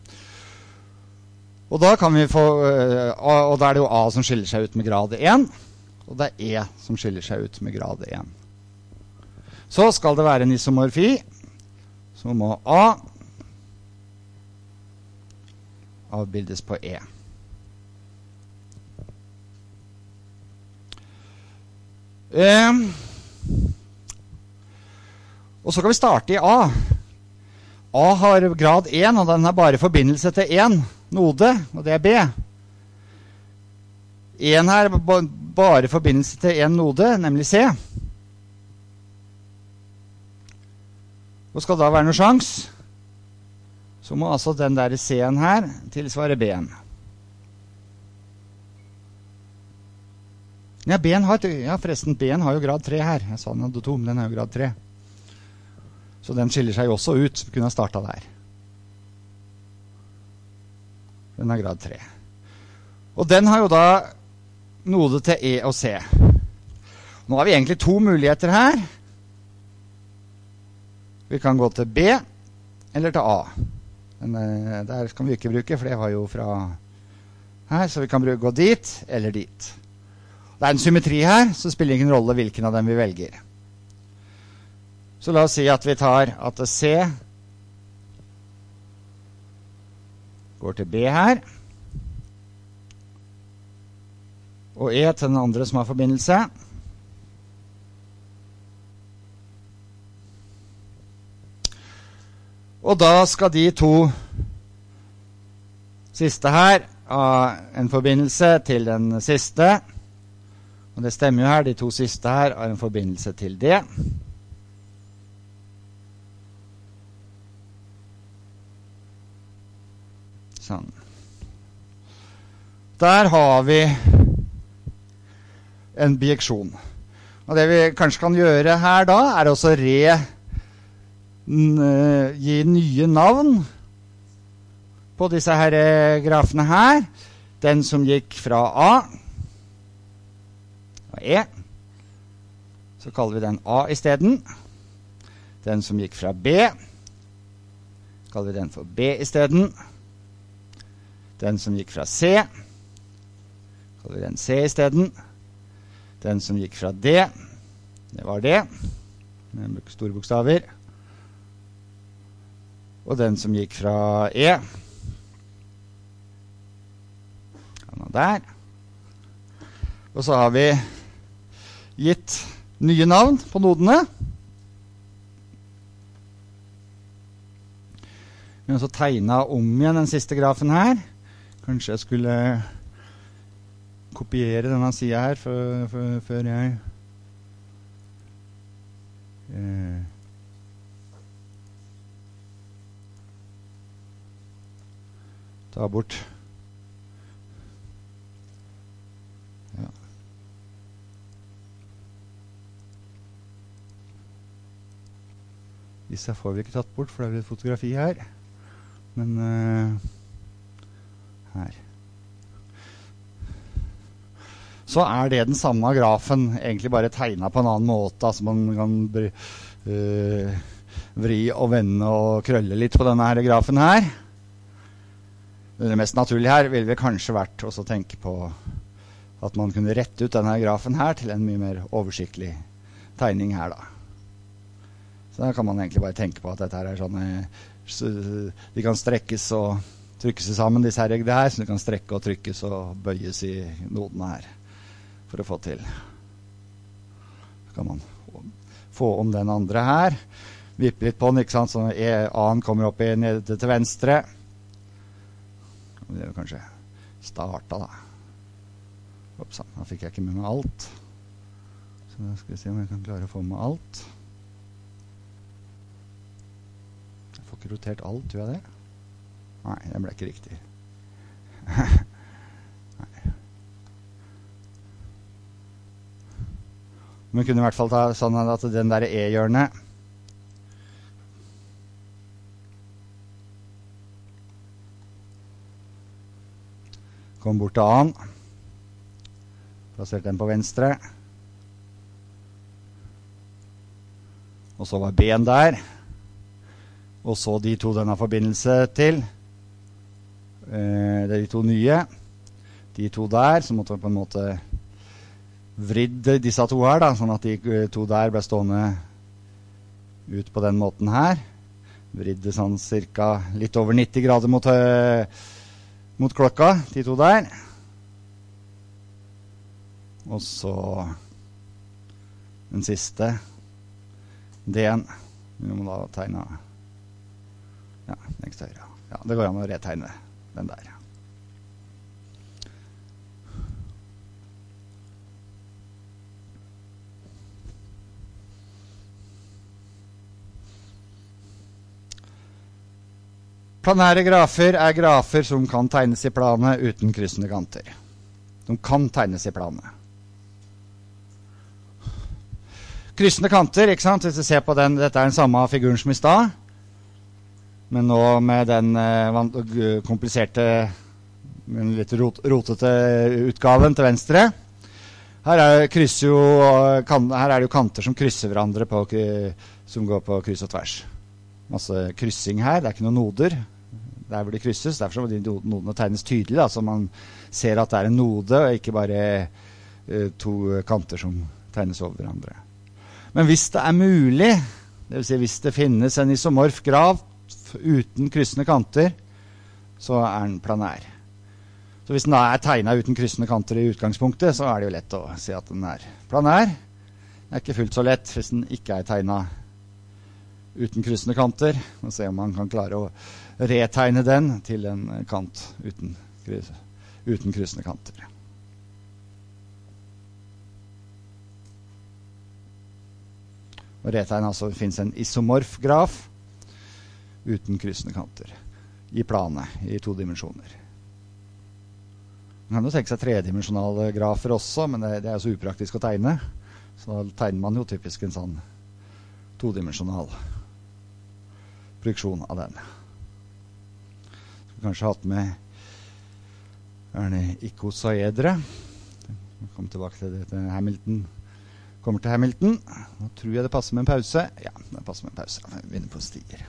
Og da kan vi få, og da er det jo A som skiller seg ut med grad en, og det er E som skiller seg ut med grad en. Så skal det være en isomorfi, så må A avbildes på E. Um, og så kan vi starte i A. A har grad en, og den har bare forbindelse til en node, og det er B. en her har bare forbindelse til en node, nemlig C. Og skal da være noen sjans, så må altså den der C-en her tilsvare B-en. Ja, B-en har, ja, forresten, B-en har jo grad tre her. Jeg sa den hadde to, men den har jo grad tre. Så den skiller seg jo også ut, så vi kunne ha startet der. Den er grad tre. Og den har jo da node til E og C. Nå har vi egentlig to muligheter her. Vi kan gå til B eller til A. Men der kan vi ikke bruke, for det var jo fra her, så vi kan gå dit eller dit. Det er en symmetri her, så det spiller ingen rolle hvilken av dem vi velger. Så la oss si at vi tar at C går til B her, og E til den andre som har forbindelse. Og da skal de to siste her ha en forbindelse til den siste. Og det stemmer jo her, de to siste her har en forbindelse til det. Sånn. Der har vi en bijeksjon. Og det vi kanskje kan gjøre her da, er også re, n, gi nye navn på disse her grafene her. Den som gikk fra A og E, så kaller vi den A i stedet. Den som gikk fra B, kaller vi den for B i stedet. Den som gikk fra C, kaller vi den C i stedet. Den som gikk fra D, det var det, med store bokstaver. Og den som gikk fra E, den er der. Og så har vi gitt nye navn på nodene. Vi har også tegnet om igjen den siste grafen her. Kanskje jeg skulle kopiere denne siden her før, før, før jeg eh, tar bort ja. Disse får vi ikke tatt bort, for det er et fotografi her. Men eh, her så er det den samme grafen, egentlig bare tegnet på en annen måte, altså man kan uh, vri og vende og krølle litt på denne her grafen her. Det mest naturlige her ville kanskje vært også å tenke på at man kunne rette ut denne grafen her til en mye mer oversiktlig tegning her da. Så da kan man egentlig bare tenke på at dette her er sånne, de kan strekkes og trykkes sammen, disse her reglene her, så de kan strekke og trykkes og bøyes i nodene her. For å få til. Så kan man få om den andre her. Vippe litt på den, ikke sant? Så A-en kommer opp i nede til venstre. Det er jo kanskje starta da. Oppsann, da fikk jeg ikke med meg alt. Så da skal vi se om jeg kan klare å få med alt. Jeg får ikke rotert alt, tror jeg det? Nei, det ble ikke riktig. Men kunne i hvert fall ta sånn at den der E-hjørnet kom bort til A-en. Plasserte den på venstre. Og så var B-en der. Og så de to den har forbindelse til. Det er de to nye. De to der, så måtte vi på en måte vridd disse to her da, sånn at de to der ble stående ut på den måten her. Vridd sånn cirka litt over nitti grader mot, mot klokka, de to der. Og så den siste D-en. Vi må da tegne ja, lengst høyre. Ja, det går an å retegne den der. Planære grafer er grafer som kan tegnes i planet uten kryssende kanter. De kan tegnes i planet. Kryssende kanter, ikke sant? Hvis du ser på den, dette er den samme figuren som i stad, men nå med den eh, kompliserte, men litt rot, rotete utgaven til venstre. Her er, jo, kan, her er det jo kanter som krysser hverandre, på, som går på kryss og tvers. Masse kryssing her, det er ikke noen noder. Der hvor det krysses, derfor må de nodene tegnes tydelig, da, så man ser at det er en node, og ikke bare uh, to kanter som tegnes over hverandre. Men hvis det er mulig, det vil si hvis det finnes en isomorf graf uten kryssende kanter, så er den planær. Så hvis den da er tegnet uten kryssende kanter i utgangspunktet, så er det jo lett å si at den er planær. Det er ikke fullt så lett hvis den ikke er tegnet uten kryssende kanter, og se om man kan klare å retegne den til en kant uten, uten kryssende kanter. Og retegne altså finnes en isomorf graf uten kryssende kanter i planet, i to dimensjoner. Man kan jo tenke seg tredimensionale grafer også, men det, det er jo så upraktisk å tegne, så da tegner man jo typisk en sånn todimensional projeksjon av den. Skulle kanskje hatt med Erne ikosaedre. Kom tilbake til det til Hamilton. Kommer til Hamilton. Nå tror jeg det passer med en pause. Ja, det passer med en pause. Jeg vinner på stier.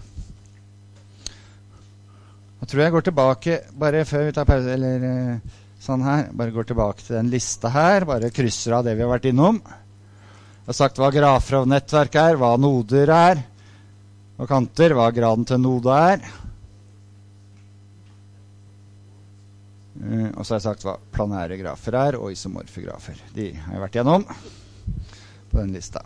Nå tror jeg jeg går tilbake, bare før vi tar pause, eller eh, sånn her, bare går tilbake til den lista her, bare krysser av det vi har vært innom. Jeg har sagt hva grafer av nettverk er, hva noder er, og kanter, hva graden til node er. Uh, og så har jeg sagt hva planære grafer er, og isomorfe grafer. De har jeg vært gjennom på den lista.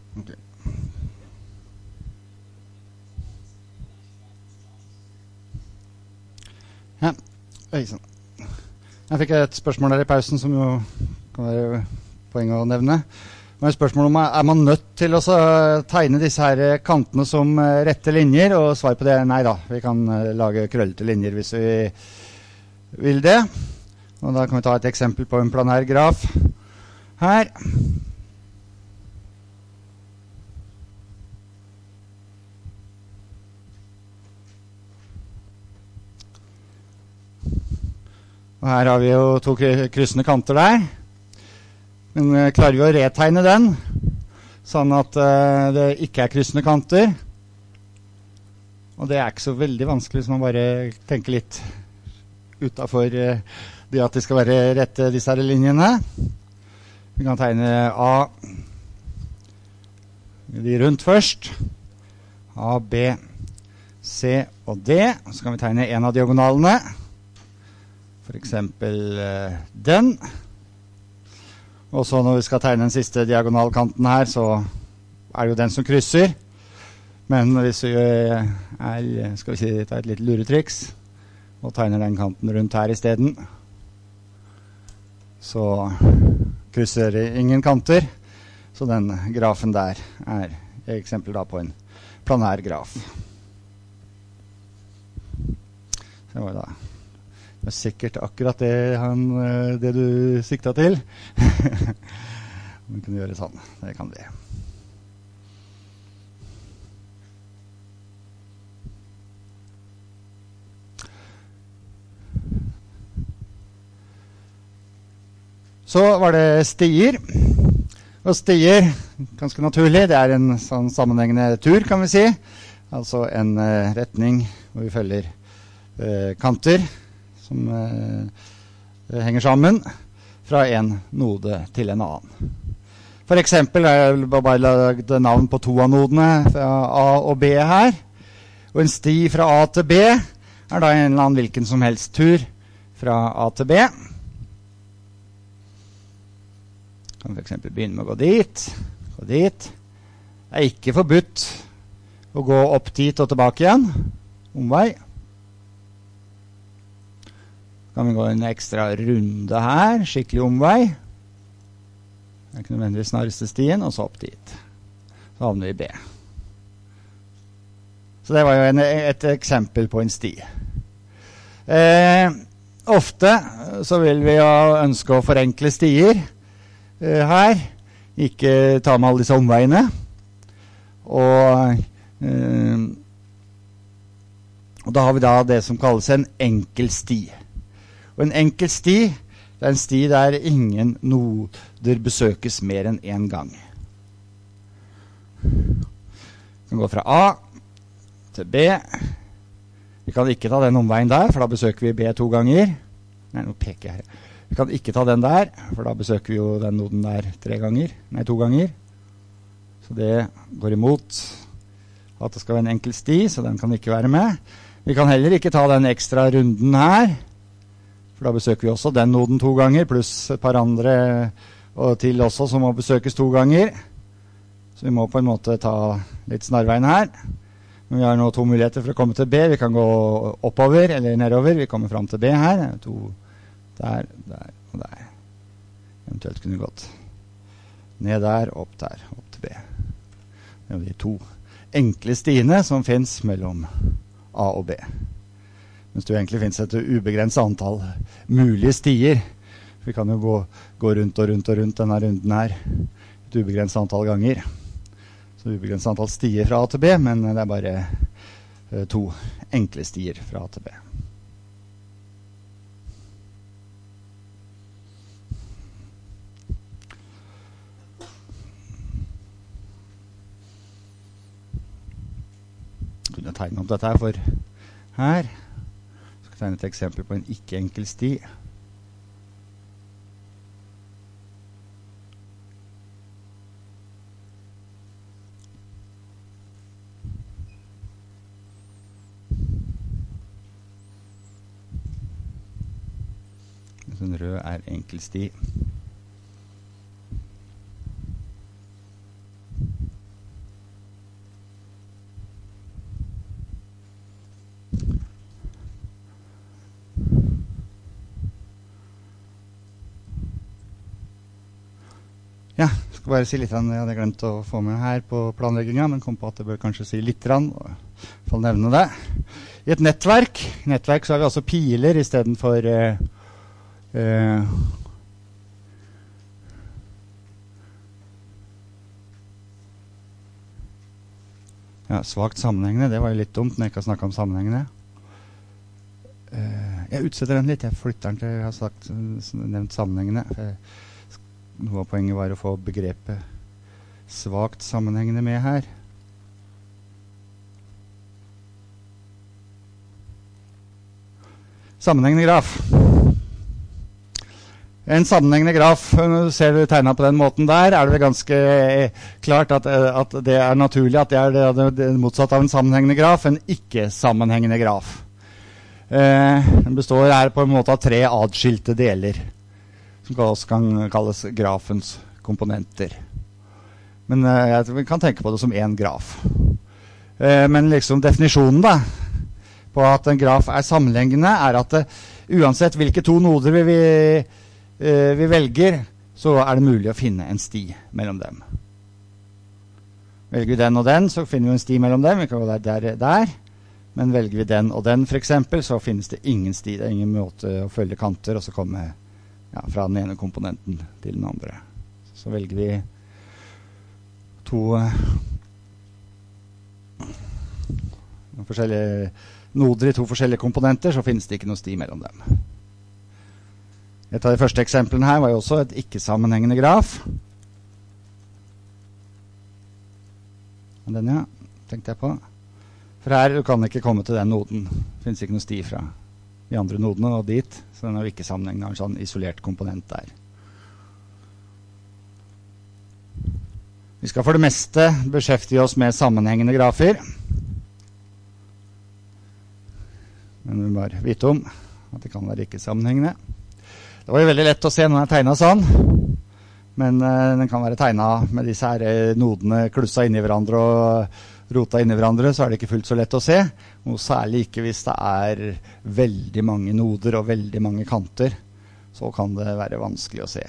Ok. Ja, oi sann. Jeg fikk et spørsmål der i pausen som jo kan være poeng å nevne. Men spørsmålet om er man nødt til å tegne disse her kantene som rette linjer, og svar på det er nei da. Vi kan lage krøllete linjer hvis vi vil det. Og da kan vi ta et eksempel på en planær graf her. Og her har vi jo to kryssende kanter der. Men klarer vi å retegne den, sånn at uh, det ikke er kryssende kanter. Og det er ikke så veldig vanskelig hvis man bare tenker litt utenfor uh, det at det skal være rette disse her linjene. Vi kan tegne A, de rundt først. A, B, C og D. Så kan vi tegne en av diagonalene. For eksempel uh, den. Og så når vi skal tegne den siste diagonalkanten her, så er det jo den som krysser. Men hvis vi er, skal vi si, ta et litt luretriks, og tegner den kanten rundt her i stedet, så krysser ingen kanter. Så den grafen der er et eksempel da på en planær graf. Så det var da... Det er sikkert akkurat det, han, det du siktet til. Vi kan gjøre sånn. Det kan vi. Så var det stier. Og stier, ganske naturlig, det er en sånn sammenhengende tur, kan vi si. Altså en uh, retning hvor vi følger uh, kanter som eh, henger sammen fra en node til en annen. For eksempel har jeg bare laget navn på to av nodene fra A og B her. Og en sti fra A til B er da en eller annen hvilken som helst tur fra A til B. Kan for eksempel begynne med å gå dit, gå dit. Det er ikke forbudt å gå opp dit og tilbake igjen, omvei. Kan vi gå en ekstra runde her, skikkelig omvei. Det er ikke nødvendigvis snareste stien, og så opp dit. Så havner vi i B. Så det var jo en, et eksempel på en sti. Eh, ofte så vil vi jo ønske å forenkle stier eh, her. Ikke ta med alle disse omveiene. Og, eh, og da har vi da det som kalles en enkel sti. Og en enkel sti, det er en sti der ingen noder besøkes mer enn en gang. Vi kan gå fra A til B. Vi kan ikke ta den omveien der, for da besøker vi B to ganger. Nei, nå peker jeg her. Vi kan ikke ta den der, for da besøker vi jo den noden der tre ganger. Nei, to ganger. Så det går imot at det skal være en enkel sti, så den kan ikke være med. Vi kan heller ikke ta den ekstra runden her, for da besøker vi også den noden to ganger, pluss et par andre og til også som må besøkes to ganger. Så vi må på en måte ta litt snarveien her. Men vi har nå to muligheter for å komme til B. Vi kan gå oppover eller nedover. Vi kommer frem til B her. To der, der og der. Eventuelt kunne vi gått ned der, opp der, opp til B. Det er de to enkle stiene som finnes mellom A og B. Mens det egentlig finnes et ubegrenset antall mulige stier. Vi kan jo gå, gå rundt og rundt og rundt denne runden her et ubegrenset antall ganger. Så ubegrenset antall stier fra A til B, men det er bare uh, to enkle stier fra A til B. Jeg kunne tegne opp dette her for her. Tegne et eksempel på en ikke-enkel sti. Den røde er enkel sti. skal bare si litt, jeg hadde glemt å få med her på planleggingen, men kom på at jeg bør kanskje si litt, og i hvert fall nevne det. I et nettverk, nettverk så har vi også piler i stedet for eh, eh, ja, svagt sammenhengende, det var jo litt dumt når jeg ikke har snakket om sammenhengende. Uh, jeg utsetter den litt, jeg flytter den til jeg har sagt, nevnt sammenhengende. Noe av poenget var å få begrepet svagt sammenhengende med her. Sammenhengende graf. En sammenhengende graf, når du ser det tegnet på den måten der, er det vel ganske klart at, at det er naturlig at det er det, det motsatt av en sammenhengende graf, en ikke-sammenhengende graf. Eh, den består her på en måte av tre adskilte deler, som også kan kalles grafens komponenter. Men eh, jeg kan tenke på det som en graf. Eh, men liksom definisjonen da, på at en graf er sammenhengende, er at det, uansett hvilke to noder vi, vi, eh, vi velger, så er det mulig å finne en sti mellom dem. Velger vi den og den, så finner vi en sti mellom dem. Vi kan gå der, der, der. Men velger vi den og den for eksempel, så finnes det ingen sti, det er ingen måte å følge kanter, og så komme ja, fra den ene komponenten til den andre. Så velger vi to uh, forskjellige noder i to forskjellige komponenter, så finnes det ikke noe sti mellom dem. Et av de første eksemplene her var jo også et ikke-sammenhengende graf. Den ja, tenkte jeg på. For her du kan ikke komme til den noden. Det finnes ikke noe sti fra de andre nodene og dit, så den er jo ikke sammenhengende av en sånn isolert komponent der. Vi skal for det meste beskjeftige oss med sammenhengende grafer. Men vi må bare vite om at det kan være ikke sammenhengende. Det var jo veldig lett å se når den er tegnet sånn, men uh, den kan være tegnet med disse her uh, nodene klussa inn i hverandre og rota inn i hverandre, så er det ikke fullt så lett å se, og særlig ikke hvis det er veldig mange noder og veldig mange kanter, så kan det være vanskelig å se.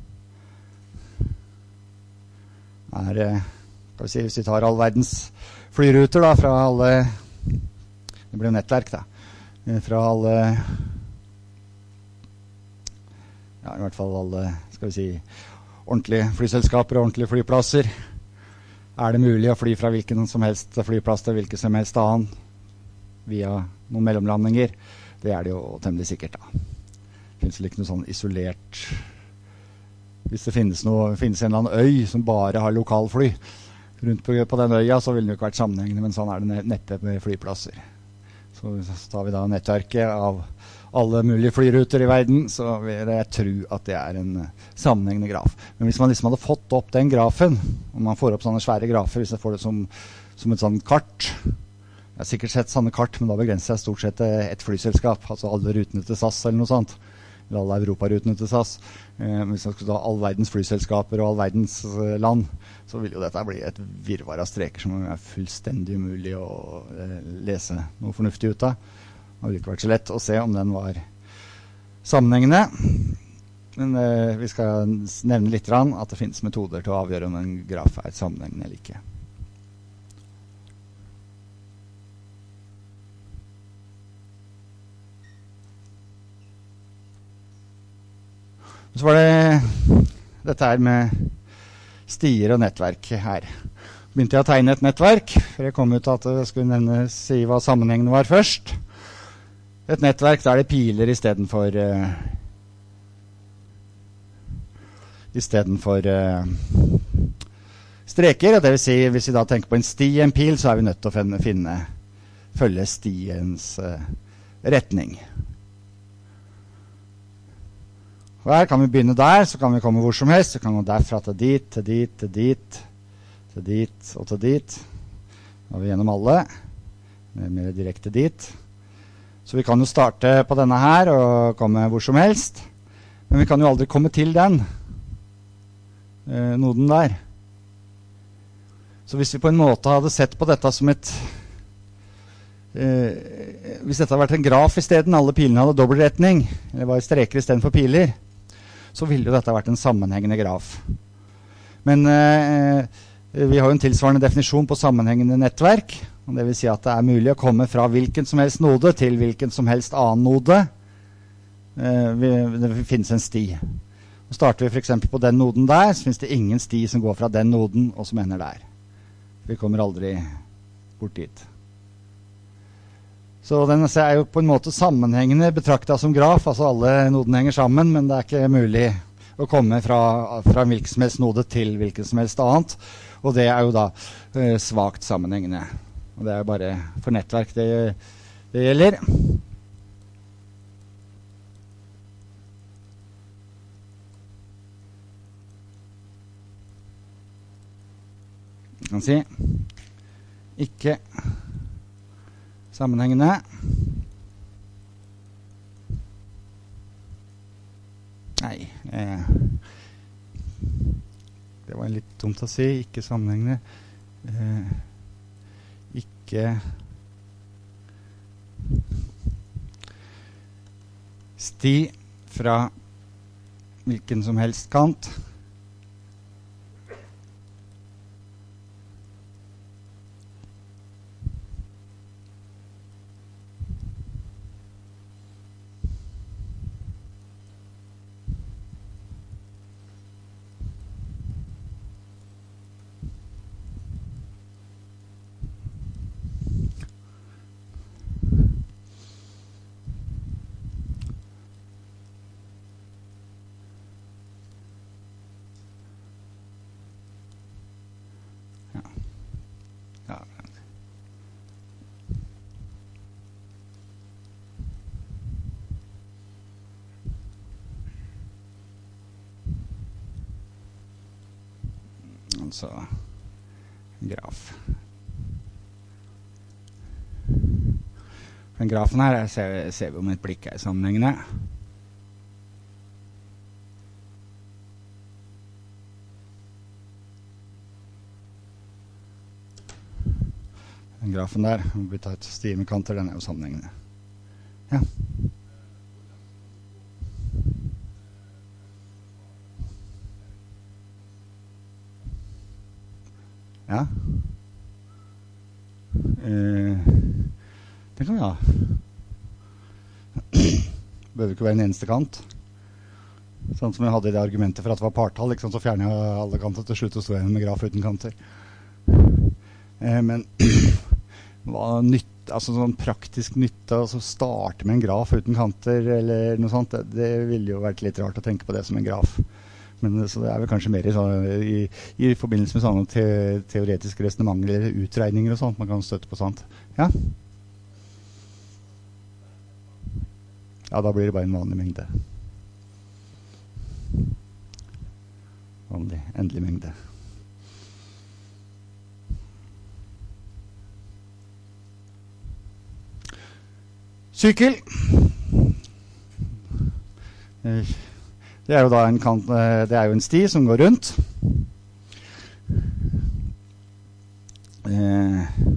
Her, kan vi si, hvis vi tar all verdens flyruter da, fra alle, det blir jo nettverk da, fra alle, ja, i hvert fall alle, skal vi si, ordentlige flyselskaper og ordentlige flyplasser, er det mulig å fly fra hvilken som helst flyplass til hvilken som helst annen via noen mellomlandinger? Det er det jo temmelig sikkert da. Det finnes ikke noe sånn isolert. Hvis det finnes, noe, finnes en eller annen øy som bare har lokalfly rundt på, på den øya, så vil det jo ikke vært sammenhengende, men sånn er det neppe med flyplasser. Så tar vi da nettverket av alle mulige flyruter i verden, så vil jeg tro at det er en sammenhengende graf. Men hvis man liksom hadde fått opp den grafen, og man får opp sånne svære grafer, hvis jeg får det som, som et sånn kart, jeg har sikkert sett sånne kart, men da begrenser jeg stort sett et flyselskap, altså alle rutene til SAS eller noe sånt, eller alle europarutene til SAS. Eh, hvis man skulle ha all verdens flyselskaper og all verdens eh, land, så vil jo dette bli et virvar av streker som er fullstendig umulig å eh, lese noe fornuftig ut av. Det ville ikke vært så lett å se om den var sammenhengende. Men eh, vi skal nevne litt at det finnes metoder til å avgjøre om en graf er sammenhengende eller ikke. Så var det dette her med stier og nettverk her. Begynte jeg å tegne et nettverk, for jeg kom ut til at jeg skulle nevne, si hva sammenhengende var først. Et nettverk der det piler i stedet for uh, i stedet for uh, streker, og det vil si, hvis vi da tenker på en sti, en pil, så er vi nødt til å finne, finne følge stiens uh, retning. Og her kan vi begynne der, så kan vi komme hvor som helst, så kan vi gå derfra til dit, til dit, til dit, til dit og til dit. Da er vi gjennom alle, mer direkte dit. Så vi kan jo starte på denne her og komme hvor som helst, men vi kan jo aldri komme til den eh, noden der. Så hvis vi på en måte hadde sett på dette som et eh, hvis dette hadde vært en graf i stedet, alle pilene hadde dobbeltretning, eller var streker i stedet for piler, så ville jo dette vært en sammenhengende graf. Men eh, vi har jo en tilsvarende definisjon på sammenhengende nettverk, og det vil si at det er mulig å komme fra hvilken som helst node til hvilken som helst annen node. Eh, vi, det finnes en sti. Og starter vi for eksempel på den noden der, så finnes det ingen sti som går fra den noden og som ender der. Vi kommer aldri bort dit. Så den er jo på en måte sammenhengende betraktet som graf, altså alle nodene henger sammen, men det er ikke mulig å komme fra, fra hvilken som helst node til hvilken som helst annet, og det er jo da eh, svagt sammenhengende. Og det er jo bare for nettverk det, det gjelder. Jeg kan si ikke sammenhengende. Nei, eh, det var litt dumt å si, ikke sammenhengende. Eh, ikke sti fra hvilken som helst kant. Altså graf. Den grafen her ser, ser vi om et blikk er sammenhengende. Den grafen der, om vi tar et sti med kanter, den er jo sammenhengende. Ja. Ja. Eh, det kan vi ha. Behøver ikke være en eneste kant. Sånn som jeg hadde i det argumentet for at det var partall, ikke sant? Så fjerner jeg alle kanter til slutt og står igjen med graf uten kanter. Eh, men hva nytt, altså sånn praktisk nytte, altså starte med en graf uten kanter eller noe sånt, det, det ville jo vært litt rart å tenke på det som en graf. Men så det er vel kanskje mer i, sånn, i, i forbindelse med sånne te, teoretiske resonementer eller utregninger og sånt man kan støtte på sånt. Ja? Ja, da blir det bare en vanlig mengde. Vanlig, endelig mengde. Sykkel. Det er jo da en kant, det er jo en sti som går rundt. Eh,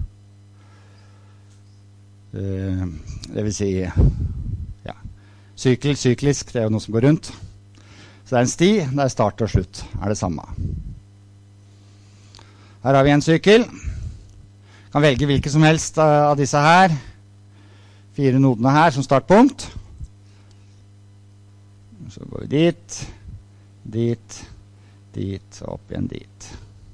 eh, det vil si, ja, sykkel, syklisk, det er jo noe som går rundt. Så det er en sti, det er start og slutt, er det samme. Her har vi en sykkel. Kan velge hvilken som helst av disse her. Fire nodene her som startpunkt. Så går vi dit, dit, dit, og opp igjen dit.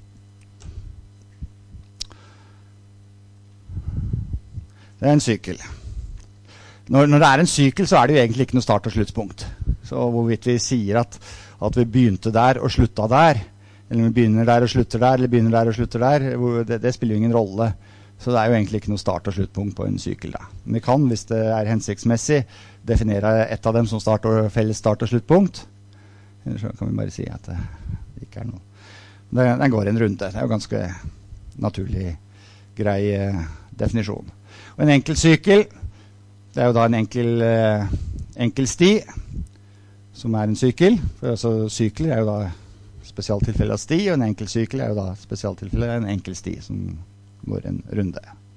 Det er en sykkel. Når, når det er en sykkel, så er det jo egentlig ikke noe start- og sluttspunkt. Så hvorvidt vi sier at, at vi begynte der og slutta der, eller vi begynner der og slutter der, eller begynner der og slutter der, det, det spiller jo ingen rolle. Så det er jo egentlig ikke noe start- og sluttpunkt på en sykkel da. Men vi kan, hvis det er hensiktsmessig, definere et av dem som start og, felles start- og sluttpunkt. Eller så kan vi bare si at det ikke er noe. Det, den går en runde. Det er jo ganske naturlig, grei eh, definisjon. Og en enkel sykkel, det er jo da en enkel, eh, enkel sti, som er en sykkel. For altså, sykler er jo da spesialtilfelle av sti, og en enkel sykkel er jo da spesialtilfelle av en enkel sti, som går en runde.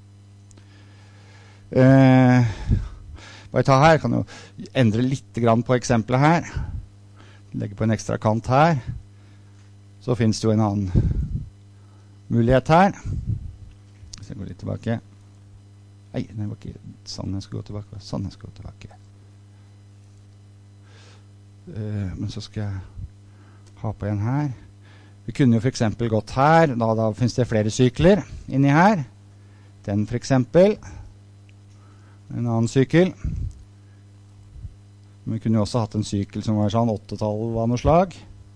Eh, hva jeg tar her, kan jo endre litt grann på eksempelet her. Legge på en ekstra kant her. så finnes det jo en annen mulighet her. Så jeg går litt tilbake. Nei, det var ikke sånn jeg skulle gå tilbake. Sånn jeg skulle gå tilbake. Uh, men så skal jeg ha på en her. Vi kunne jo for eksempel gått her. Da, da finnes det flere sykler inni her. Den for eksempel. En annen sykel. Men vi kunne jo også hatt en sykel som var sånn åttetall av noe slag.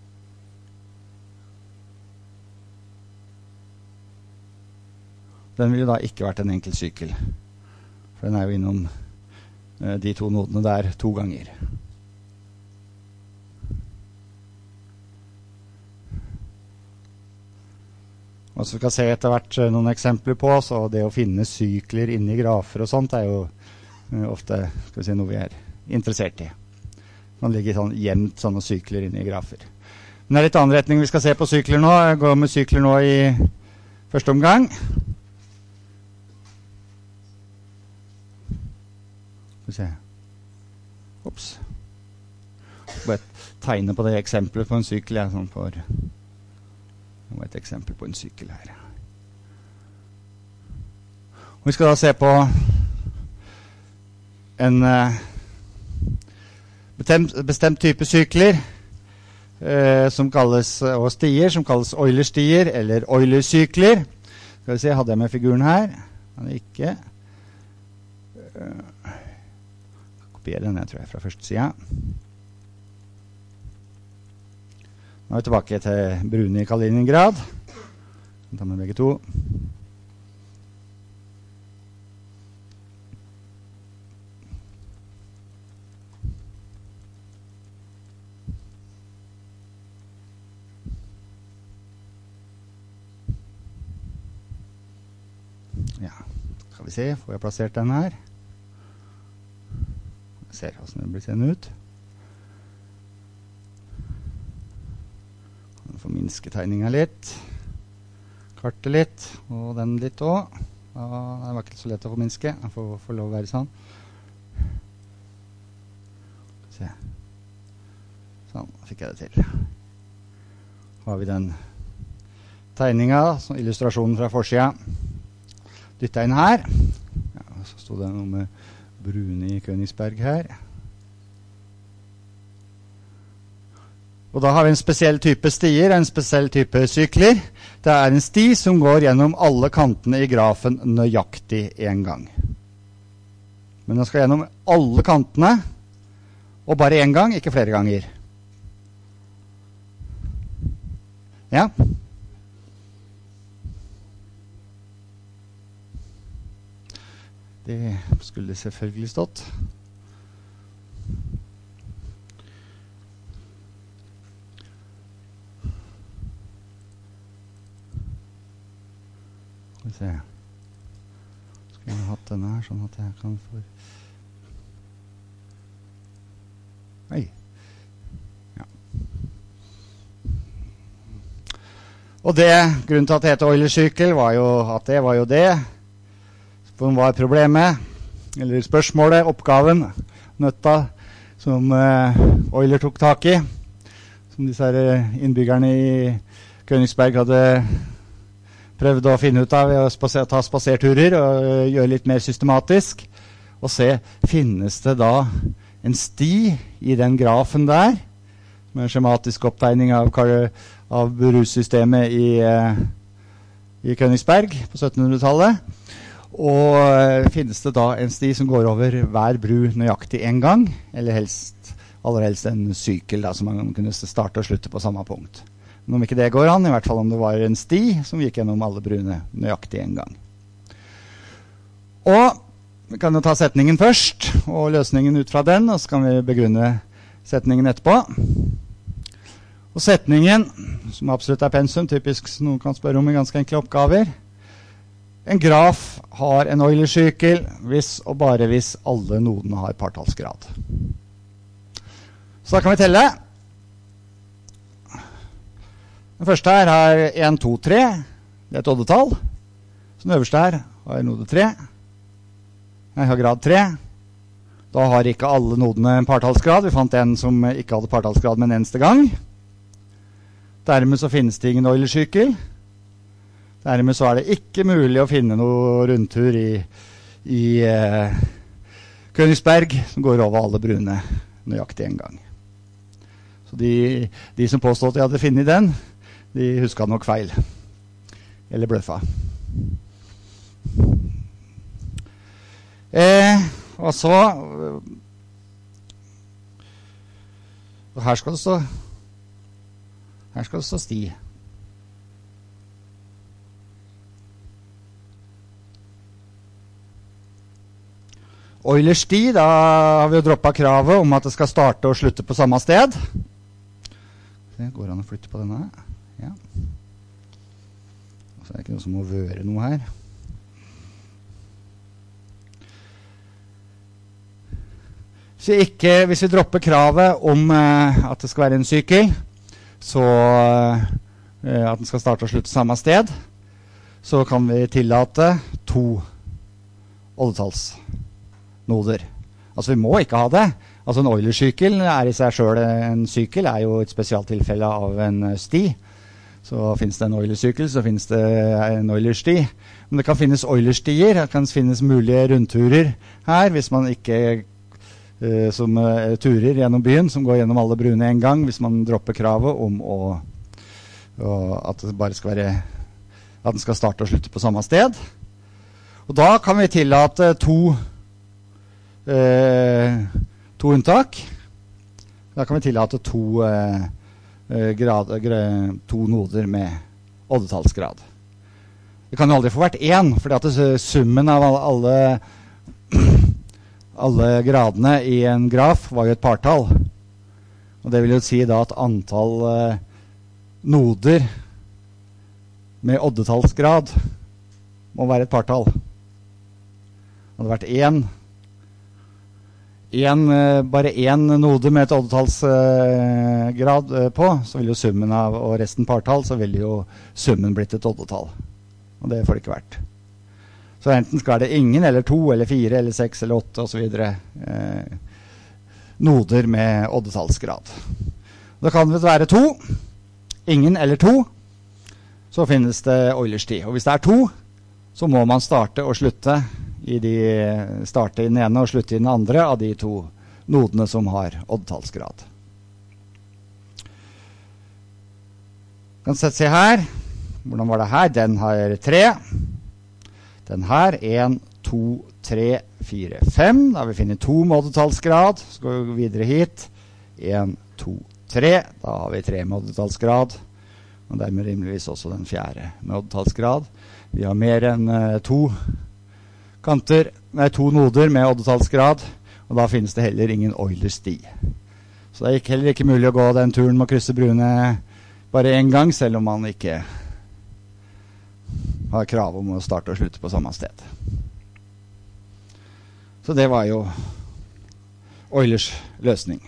Den ville da ikke vært en enkel sykel. For den er jo innom eh, de to nodene der to ganger. Og så skal vi se etter hvert noen eksempler på, så det å finne sykler inne i grafer og sånt er jo uh, ofte skal vi si, noe vi er interessert i. Man ligger sånn gjemt sånne sykler inne i grafer. Men det er litt annen retning vi skal se på sykler nå. Jeg går med sykler nå i første omgang. Skal vi se. Ops. Bare tegne på det eksempelet på en sykkel, jeg, sånn for... Det var et eksempel på en sykkel her. Og vi skal da se på en uh, bestemt, bestemt type sykler uh, som kalles, og stier, som kalles Euler-stier, eller Euler-sykler. Skal vi se, hadde jeg med figuren her? Han er ikke. Uh, kopiere den, jeg tror jeg, fra første siden. Nå er vi tilbake til Brune i Kaliningrad. Vi tar med begge to. Ja, skal vi se, får jeg plassert den her. Jeg ser hvordan den blir seende ut. Får minske tegningen litt, kartet litt, og den litt også. Ja, det var ikke så lett å få minske, jeg får, får lov å være sånn. Se. Sånn, fikk jeg det til. Har vi den tegningen, som illustrasjonen fra forsiden. Dyttet inn her. Ja, så stod det noe med Brune i Königsberg her. Og da har vi en spesiell type stier, en spesiell type sykler. Det er en sti som går gjennom alle kantene i grafen nøyaktig en gang. Men den skal gjennom alle kantene, og bare en gang, ikke flere ganger. Ja? Det skulle selvfølgelig stått. Skal vi se. Skal jeg ha hatt denne her, sånn at jeg kan få... Oi. Ja. Og det, grunnen til at det heter Euler-sykkel, var jo at det var jo det som var problemet, eller spørsmålet, oppgaven, nøtta, som uh, Euler tok tak i, som disse her innbyggerne i Königsberg hadde prøvd å finne ut av ved å spaser, ta spaserturer og uh, gjøre litt mer systematisk, og se, finnes det da en sti i den grafen der, med en skjematisk opptegning av, av brussystemet i, uh, i Königsberg på syttenhundretallet, og uh, finnes det da en sti som går over hver bru nøyaktig en gang, eller helst, aller helst en sykel da, som man kunne starte og slutte på samme punkt. Men om ikke det går an, i hvert fall om det var en sti som gikk gjennom alle brune nøyaktig en gang. Og vi kan jo ta setningen først, og løsningen ut fra den, og så kan vi begrunne setningen etterpå. Og setningen, som absolutt er pensum, typisk noen kan spørre om i ganske enkle oppgaver. En graf har en Euler-sykkel hvis og bare hvis alle nodene har partallsgrad. Så da kan vi telle. Den første her har en, to, tre. Det er et oddetall. Så den øverste her har node tre. Jeg har grad tre. Da har ikke alle nodene en partallsgrad. Vi fant en som ikke hadde partallsgrad med en eneste gang. Dermed så finnes det ingen Euler-sykkel. Dermed så er det ikke mulig å finne noe rundtur i, i eh, Königsberg som går over alle brune nøyaktig en gang. Så de, de som påstod at de hadde funnet den, de husket nok feil. Eller bløffa. Eh, og så og her skal det stå her skal det stå sti. Eulers sti, da har vi jo droppet kravet om at det skal starte og slutte på samme sted. Det går an å flytte på denne. Ja. Så er det ikke noe som må vøre noe her. Så ikke, hvis vi dropper kravet om eh, at det skal være en sykkel, så eh, at den skal starte og slutte samme sted, så kan vi tillate to oddetallsnoder. Altså vi må ikke ha det. Altså en Euler-sykkel er i seg selv en sykkel, er jo et spesialtilfelle av en sti. Så finnes det en Euler-sykkel, så finnes det en Euler-sti. Men det kan finnes Euler-stier, det kan finnes mulige rundturer her, hvis man ikke Uh, som uh, turer gjennom byen, som går gjennom alle brune en gang, hvis man dropper kravet om å, å, at det bare skal være, at den skal starte og slutte på samme sted. Og da kan vi tillate to, uh, to unntak. Da kan vi tillate to, uh, grad, gra- to noder med oddetallsgrad. Det kan jo aldri få vært én, fordi at det, summen av alle, alle Alle gradene i en graf var jo et partall. Og det vil jo si da at antall eh, noder med oddetallsgrad må være et partall. Hadde det vært én, én eh, bare én node med et oddetallsgrad eh, på, så vil jo summen av, og resten partall, så vil jo summen blitt et oddetall. Og det får det ikke vært. Så enten skal det ingen, eller to, eller fire, eller seks, eller åtte, og så videre. Eh, noder med oddetallsgrad. Da kan det være to, ingen eller to, så finnes det Eulers sti. Og hvis det er to, så må man starte og slutte i de, starte i den ene og slutte i den andre av de to nodene som har oddetallsgrad. Kan se her. Hvordan var det her? Den har tre. Den her, en, to, tre, fire, fem. Da har vi finnet to med oddetallsgrad. Så går vi videre hit. en, to, tre. Da har vi tre med oddetallsgrad. Og dermed rimeligvis også den fjerde med oddetallsgrad. Vi har mer enn uh, to kanter, nei, to noder med oddetallsgrad. Og da finnes det heller ingen Eulers sti. Så det er ikke, heller ikke mulig å gå den turen med å krysse brune bare en gang, selv om man ikke har krav om å starte og slutte på samme sted. Så det var jo Eulers løsning.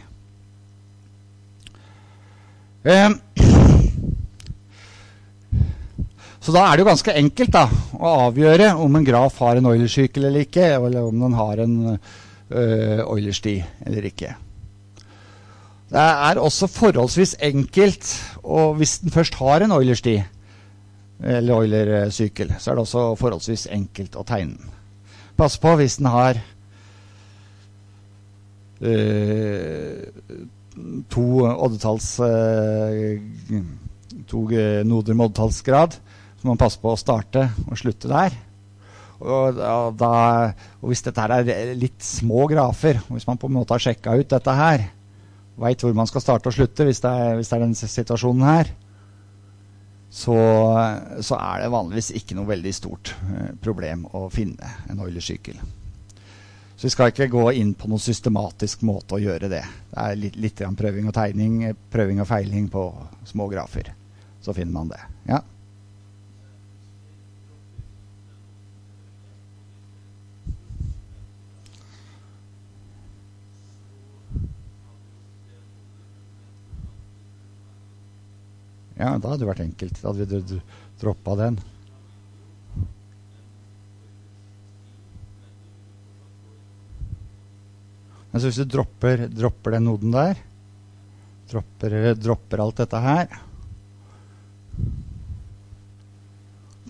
Eh, så da er det jo ganske enkelt da, å avgjøre om en graf har en Euler-sykkel eller ikke, eller om den har en øh, Euler-sti eller ikke. Det er også forholdsvis enkelt, og hvis den først har en Euler-sti, eller Euler-sykkel, så er det også forholdsvis enkelt å tegne den. Pass på hvis den har uh, to oddetalls uh, to noder med oddetallsgrad, så må man passe på å starte og slutte der. Og, og, da, og hvis dette her er litt små grafer, og hvis man på en måte har sjekket ut dette her, vet hvor man skal starte og slutte hvis det er, hvis det er den situasjonen her, Så, så er det vanligvis ikke noe veldig stort eh, problem å finne en Euler-sykkel. Så vi skal ikke gå inn på noen systematisk måte å gjøre det. Det er litt, litt prøving og tegning, prøving og feiling på små grafer. Så finner man det. Ja. Ja, da hadde det vært enkelt. Da hadde vi droppet den. Men så hvis du dropper, dropper den noden der, dropper, dropper alt dette her,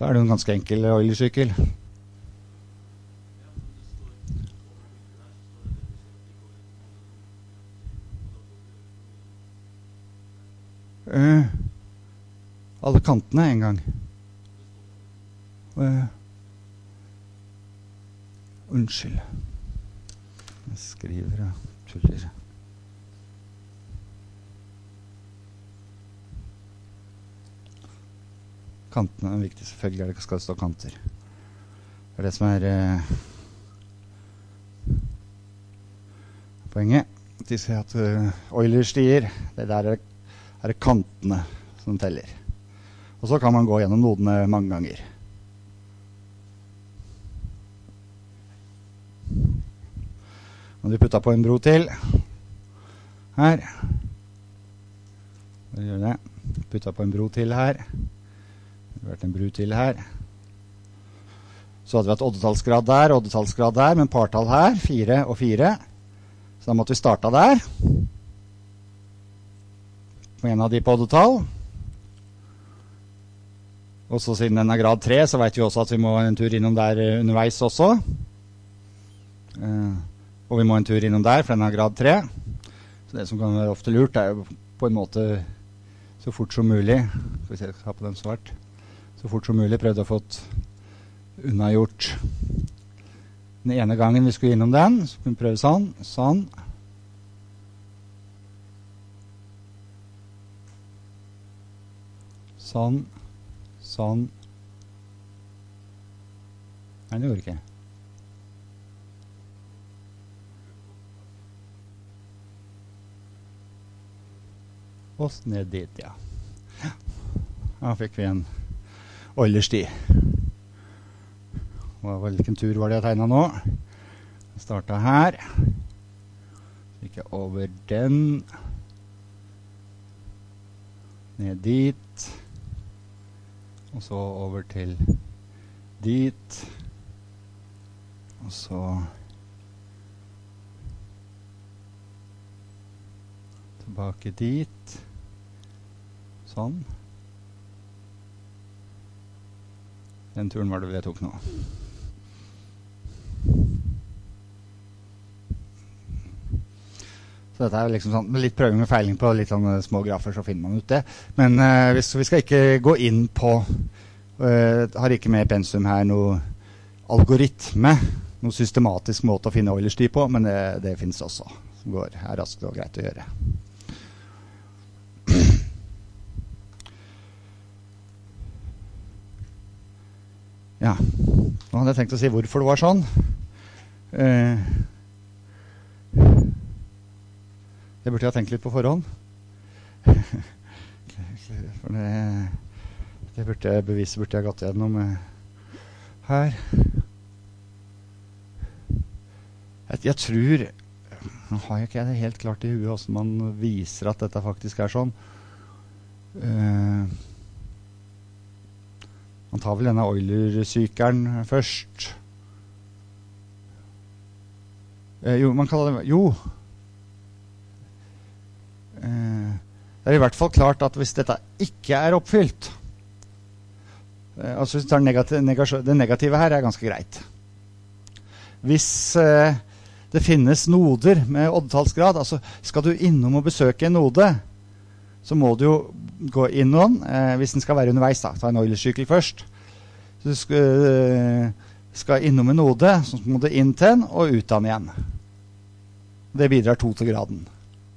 så er det en ganske enkel Euler-sykkel. Uh, alle kantene en gang. Uh, unnskyld. Jeg skriver og tuller. Kantene er viktig, selvfølgelig er det, skal det stå kanter. Det er det som er uh, poenget. De sier at uh, Euler-stier, det der er er det kantene som teller. Og så kan man gå gjennom nodene mange ganger. Når du putter på en bro til, her, hva gjør det? Putter på en bro til her, det har vært en bro til her, så hadde vi hatt oddetallsgrad der, oddetallsgrad der, men partall her, fire og fire, så da måtte vi starte der, på en av de på oddetall. Og så siden den er grad tre, så vet vi også at vi må en tur innom der underveis også. Eh, og vi må en tur innom der, for den er grad tre. Så det som kan være ofte lurt, er jo på en måte så fort som mulig, skal vi se, jeg skal ha på den svart, så fort som mulig prøvde å få unnagjort den ene gangen vi skulle innom den, så kunne vi prøve sånn, sånn, Sånn, sånn. Nei, det gjorde ikke. Og ned dit, ja. Da fikk vi en Euler-sti. Hvilken tur var det jeg tegnet nå? Jeg startet her. Så gikk jeg over den. Ned dit. Og så over til dit. Og så tilbake dit. Sånn. Den turen var det vel jeg tok nå. Så dette er liksom sånn, med litt prøving og feiling på litt sånne små grafer, så finner man ut det. Men uh, hvis, vi skal ikke gå inn på, uh, har ikke med pensum her noe algoritme, noe systematisk måte å finne Euler-sti på, men det, det finnes også, som går, er raskt og greit å gjøre. Ja, nå hadde jeg tenkt å si hvorfor det var sånn. Uh, Det burde jeg ha tenkt litt på forhånd. For det, det burde jeg, beviset burde jeg gått gjennom her. Jeg, jeg tror, nå har jeg ikke det helt klart i huet hvordan man viser at dette faktisk er sånn. Uh, man tar vel denne Euler-sykelen først. Uh, jo, man kaller det, jo, det er i hvert fall klart at hvis dette ikke er oppfylt, altså hvis det, negativ, det negative her er ganske greit. Hvis eh, det finnes noder med oddetallsgrad, altså skal du innom og besøke en node, så må du jo gå innom, eh, hvis den skal være underveis da, ta en Euler-sykkel først. Så du skal, eh, skal innom en node, så må du inn til den og ut av den igjen. Det bidrar to til graden.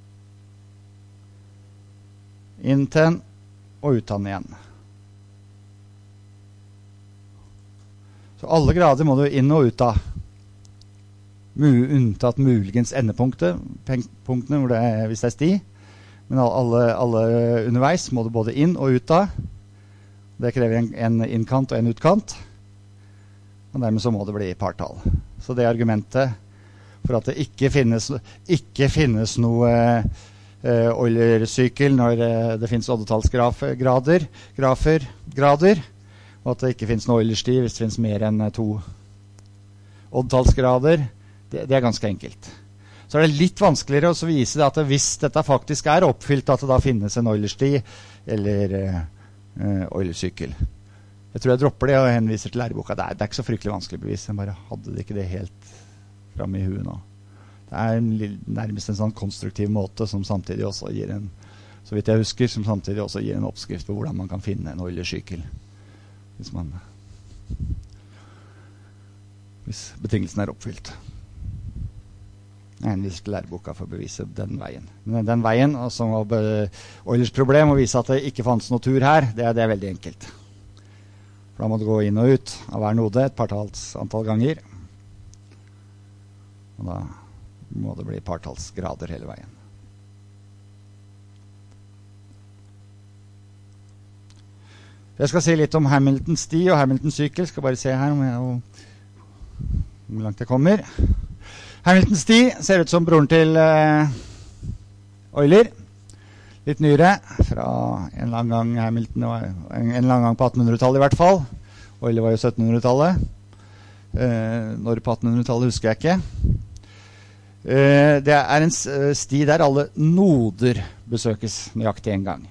Inn til den, og ut av den igjen. Så alle grader må du inn og ut av. Unntatt muligens endepunktet, punktene hvor det er, hvis det er sti. Men alle, alle underveis må du både inn og ut av. Det krever en, en innkant og en utkant. Og dermed så må det bli partall. Så det er argumentet for at det ikke finnes, ikke finnes noe Uh, Euler-sykkel når uh, det finnes oddetallsgrafer, grader, grafer, grader, og at det ikke finnes noe Euler-sti hvis det finnes mer enn uh, to oddetallsgrader. Det, det er ganske enkelt. Så er det litt vanskeligere å vise det at det, hvis dette faktisk er oppfylt, at det da finnes en Euler-sti eller uh, uh, Euler-sykkel. Jeg tror jeg dropper det og henviser til læreboka. Det er, det er ikke så fryktelig vanskelig bevis. Jeg bare hadde det ikke det helt fremme i huet nå. Det er en, nærmest en sånn konstruktiv måte som samtidig også gir en, så vidt jeg husker, som samtidig også gir en oppskrift på hvordan man kan finne en Euler-sykel. Hvis man, hvis betingelsen er oppfylt. Jeg henviser til læreboka for å bevise den veien. Men den veien, som var Eulers problem, å vise at det ikke fanns noe tur her, det er, det er veldig enkelt. For da må du gå inn og ut av hver node et partals antall ganger. Og da må det bli partallsgrader hele veien. Jeg skal si litt om Hamiltons sti og Hamiltons sykkel. Skal bare se her om jeg, hvor langt jeg kommer. Hamiltons sti ser ut som broren til uh, Euler. Litt nyere, fra en lang gang Hamilton, en, en lang gang på attenhundretallet i hvert fall. Euler var jo syttenhundretallet. Uh, når på attenhundretallet husker jeg ikke. Uh, det er en sti der alle noder besøkes nøyaktig en gang.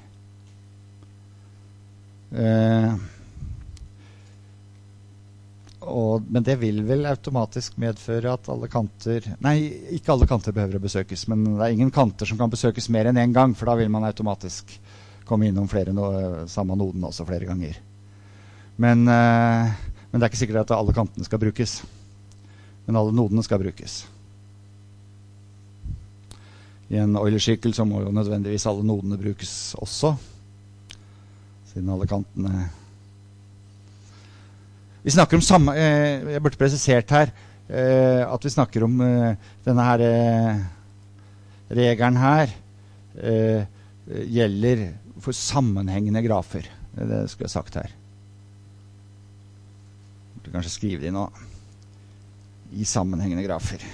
Uh, og, men det vil vel automatisk medføre at alle kanter, nei, ikke alle kanter behøver å besøkes, men det er ingen kanter som kan besøkes mer enn en gang, for da vil man automatisk komme innom flere no, samme noden også flere ganger. Men, uh, men det er ikke sikkert at alle kantene skal brukes, men alle nodene skal brukes. I en Euler-sykkel så må jo nødvendigvis alle nodene brukes også, siden alle kantene. Vi snakker om samme, eh, jeg burde presisert her, eh, at vi snakker om eh, denne her eh, regelen her eh, gjelder for sammenhengende grafer. Det skulle jeg sagt her. Jeg burde kanskje skrive det nå. I sammenhengende grafer.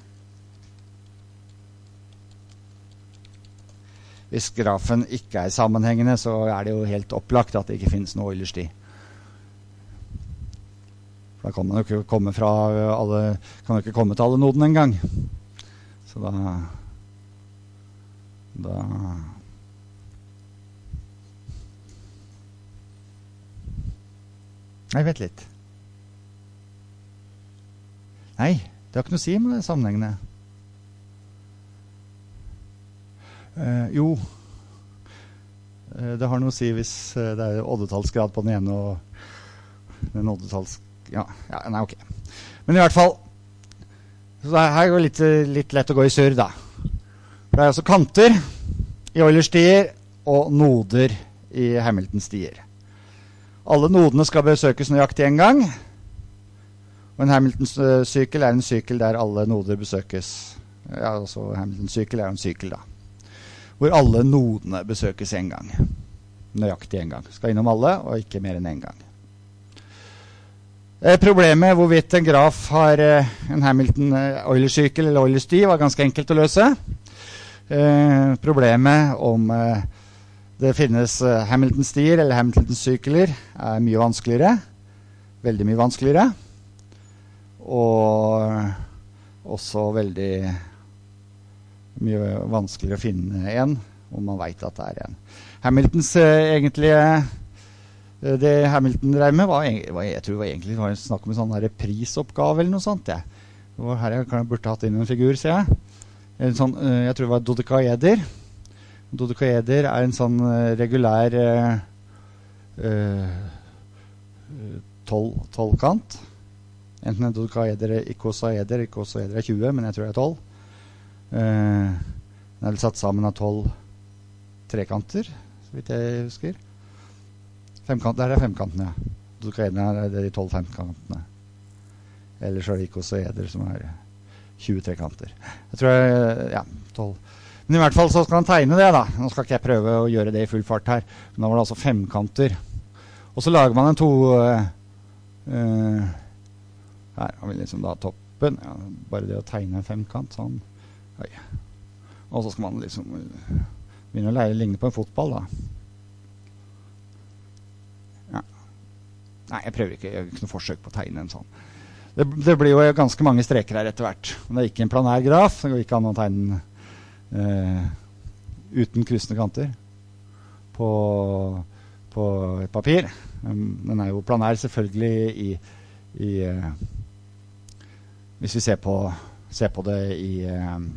Hvis grafen ikke er sammenhengende, så er det jo helt opplagt at det ikke finnes noe Euler-sti. Da kan man jo ikke komme fra alle, kan jo ikke komme til alle nodene en gang. Så da, da Nei, vent litt. Nei, det har ikke noe å si med det sammenhengende. Uh, jo, uh, det har noe å si hvis uh, det er oddetallsgrad på den ene og den oddetallsgrad. Ja, ja, nei, ok. Men i hvert fall, så det her går litt, litt lett å gå i surr da. For det er også kanter i Euler-stier og noder i Hamilton-stier. Alle nodene skal besøkes nøyaktig en gang. Og en Hamilton-sykkel er en sykkel der alle noder besøkes. Ja, altså Hamilton-sykkel er en sykkel da. Hvor alle nodene besøkes en gang. Nøyaktig en gang. Skal innom alle, og ikke mer enn en gang. Eh, problemet hvorvidt en graf har eh, en Hamilton-Euler-sykkel eller Euler-sti var ganske enkelt å løse. Eh, problemet om eh, det finnes eh, Hamilton-stier eller Hamilton-sykler er mye vanskeligere. Veldig mye vanskeligere. Og også veldig mye vanskeligere å finne en, om man vet at det er en. Hamiltons eh, egentlige Det Hamilton drev med var, var, jeg tror det var egentlig var snakk om en sånn her prisoppgave eller noe sånt. Ja. Og her jeg, kan jeg burde hatt inn en figur, ser jeg. En sånn, jeg tror det var dodekaeder. Dodekaeder er en sånn regulær uh, uh, tolv, tolvkant. Enten en dodekaeder eller ikosaeder. Ikosaeder er tjue, men jeg tror det er tolv. Uh, den er vel satt sammen av tolv trekanter, så vidt jeg husker. Femkant, der er femkantene, ja. Dodekaederne er de tolv femkantene. Ellers er det ikosaeder som er tjue trekanter. Jeg tror jeg, ja, tolv. Men i hvert fall så skal han tegne det da. Nå skal ikke jeg prøve å gjøre det i full fart her. Men da var det altså femkanter. Og så lager man en to... Uh, uh, her har vi liksom da toppen. Ja, bare det å tegne en femkant, sånn. Oi. Og så skal man liksom begynne å lære ligne på en fotball da. Nei, jeg prøver ikke, jeg har ikke noe forsøk på å tegne en sånn. Det, det blir jo ganske mange streker her etter hvert. Men det er ikke en planær graf, det går ikke an å tegne eh, uten kryssende kanter på, på et papir. Um, den er jo planær selvfølgelig i, i uh, hvis vi ser på, ser på det i um,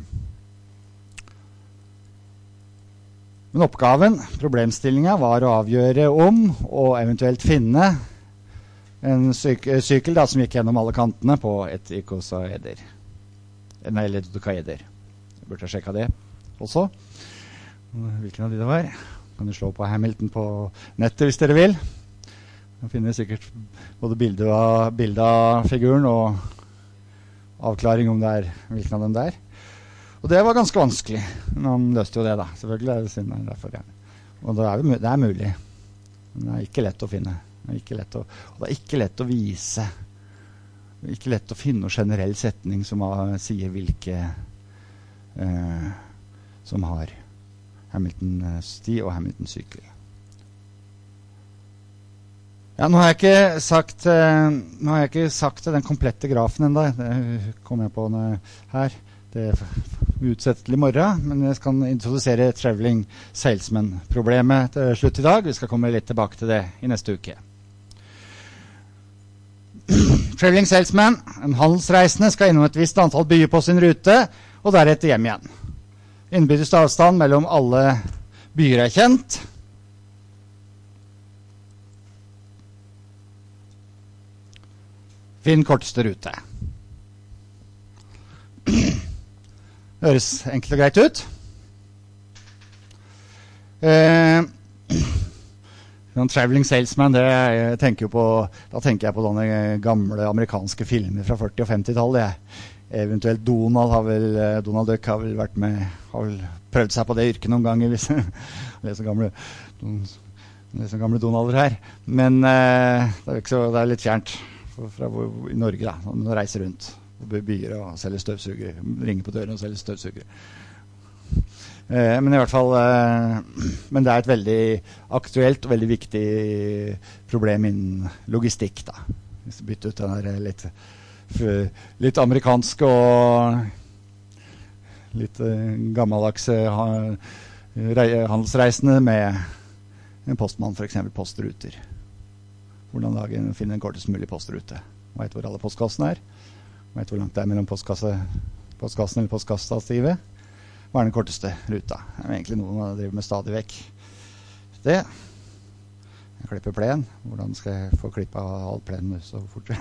men oppgaven, problemstillingen, var å avgjøre om og eventuelt finne en syk sykkel da, som gikk gjennom alle kantene på et ikosaeder. Nei, eller dodecaeder. Jeg burde ha sjekket det også. Hvilken av de det var? Kan du slå på Hamilton på nettet hvis dere vil. Da finner vi sikkert både bilde av, bilde av figuren og avklaring om det er hvilken av dem det er. Og det var ganske vanskelig. Men han løste jo det da. Selvfølgelig er det synd derfor. Ja. Og det er, det er mulig. Men det er ikke lett å finne. Det er ikke lett å, og det er ikke lett å vise. Det er ikke lett å finne noen generell setning som uh, sier hvilke uh, som har Hamilton-sti og Hamilton-sykkel. Ja, nå har jeg ikke sagt, uh, nå har jeg ikke sagt den komplette grafen enda. Det kommer jeg på her. Det er utsettet til i morgen, men jeg skal introdusere traveling salesman-problemet til slutt i dag. Vi skal komme litt tilbake til det i neste uke. Traveling salesman, en handelsreisende, skal innom et visst antall byer på sin rute, og deretter hjem igjen. Innbyrdes avstand mellom alle byer er kjent. Finn korteste rute. Høres enkelt og greit ut. Eh, traveling salesman, det jeg tenker jo på, da tenker jeg på sånne gamle amerikanske filmer fra førti- og femti-tallet. Eventuelt Donald har vel, Donald Duck har vel vært med, har vel prøvd seg på det yrket noen ganger, hvis jeg leser gamle, leser gamle Donalder her. Men eh, det er, ikke så, det er litt fjernt fra, fra, i Norge da, når man reiser rundt. Byer og selger støvsuger, ringer på døren og selger støvsuger. Eh, men i hvert fall, eh, men det er et veldig aktuelt og veldig viktig problem innen logistikk da. Hvis du bytter ut den der litt, litt amerikansk og litt eh, gammeldags eh, handelsreisende med en postmann, for eksempel postruter. Hvordan lage, finne en kortest mulig postrute. Vet hvor alle postkassene er. Vet hvor langt det er mellom postkasse, postkassen eller postkassestativet. Hva er den korteste ruta? Det er egentlig noe man driver med stadig vekk. Det. Jeg klipper plen. Hvordan skal jeg få klippet all plenen så fort?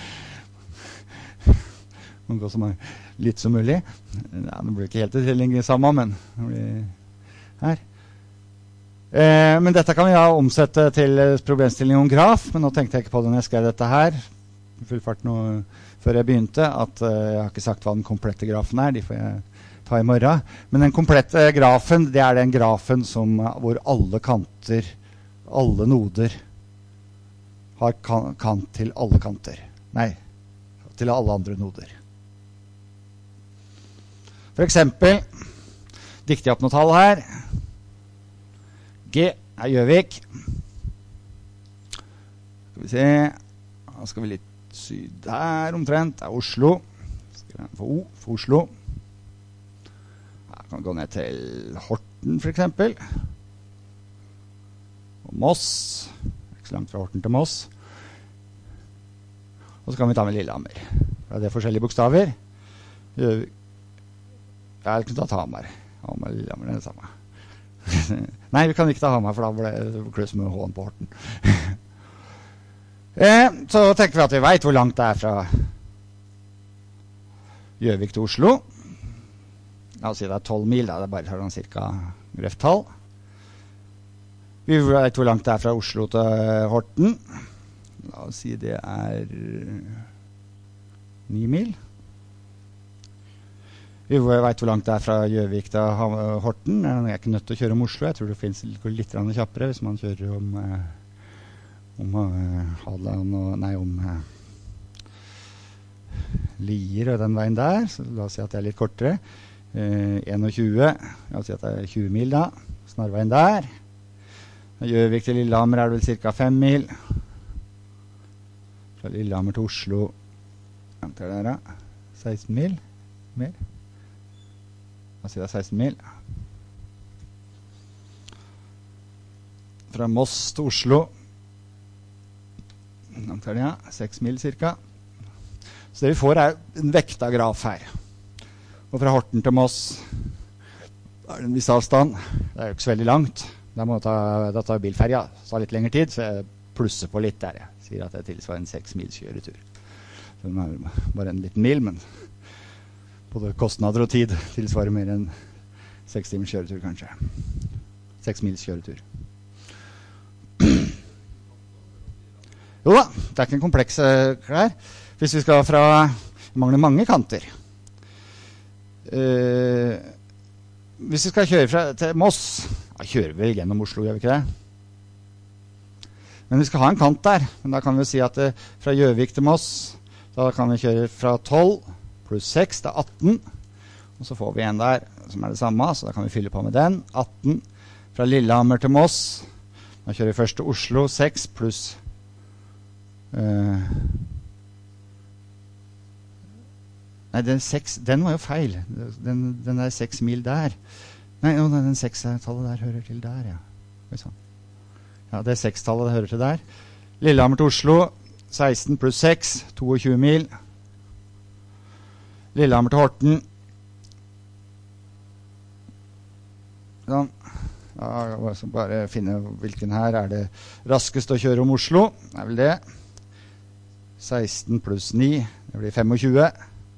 Man går så litt som mulig. Ja, det blir ikke helt det samme, men det blir her. Eh, men dette kan vi da omsette til problemstilling om graf, men nå tenkte jeg ikke på det når jeg skrev dette her. Full fart nå før jeg begynte, at uh, jeg har ikke sagt hva den komplette grafen er, de får jeg ta i morgen. Men den komplette grafen, det er den grafen som, hvor alle kanter, alle noder, har kan kant til alle kanter. Nei, til alle andre noder. For eksempel, dikter jeg opp noe tall her. G er Gjøvik. Skal vi se, da skal vi litt syd der omtrent, det er Oslo. Skal vi få O for Oslo. Her kan vi gå ned til Horten for eksempel. Og Moss. Ikke så langt fra Horten til Moss. Og så kan vi ta med Lillehammer. Det er forskjellige bokstaver. Jeg kan ta Hamar. Hamar og Lillehammer er det samme. Nei, vi kan ikke ta Hamar, for da ble det kluss med H-en på Horten. Eh, så tenker vi at vi vet hvor langt det er fra Gjøvik til Oslo. La oss si det er tolv mil, da. Det er bare sånn cirka grøft tall. Vi vet hvor langt det er fra Oslo til Horten. La oss si det er ni mil. Vi vet hvor langt det er fra Gjøvik til Horten. Jeg er ikke nødt til å kjøre om Oslo. Jeg tror det finnes litt kjappere hvis man kjører om om uh, Hadeland og nei, om uh, Lier og den veien der, så la oss si at det er litt kortere. Uh, tjueen, la oss si at det er tjue mil da, Snarveien der. Gjøvik til Lillehammer er det vel cirka fem mil. Fra Lillehammer til Oslo, hva er det da? seksten mil, mer. La oss si det er seksten mil. fra Moss til Oslo. Langt er det, ja. Seks mil cirka. Så det vi får er en vekta graf her. Og fra Horten til Moss er det en viss avstand. Det er jo ikke så veldig langt. Da må jeg ta, da tar bilferja. Det tar litt lengre tid, så jeg plusser på litt der. Jeg sier at det tilsvarer en seks mils kjøretur. Så det er bare en liten mil, men både kostnader og tid tilsvarer mer enn seks timers kjøretur, kanskje. Seks mils kjøretur. Jo da, det er ikke en kompleks her. Hvis vi skal fra, vi mangler mange kanter. Uh, hvis vi skal kjøre fra, til Moss, ja, kjører vi gjennom Oslo, gjør vi ikke det? Men vi skal ha en kant der. Men da kan vi si at uh, fra Gjøvik til Moss, da kan vi kjøre fra tolv pluss seks til atten. Og så får vi en der som er det samme, så da kan vi fylle på med den. atten. Fra Lillehammer til Moss, da kjører vi først til Oslo, seks pluss Uh, nei, den, seks, den var jo feil. Den, den er seks mil der. Nei, no, den seks-tallet der hører til der, ja. Ja, det er seks-tallet det hører til der. Lillehammer til Oslo, seksten pluss seks, tjueto mil. Lillehammer til Horten. Sånn. Ja, jeg skal bare finne hvilken her er det raskest å kjøre om Oslo. Det er vel det. seksten pluss ni, det blir tjuefem.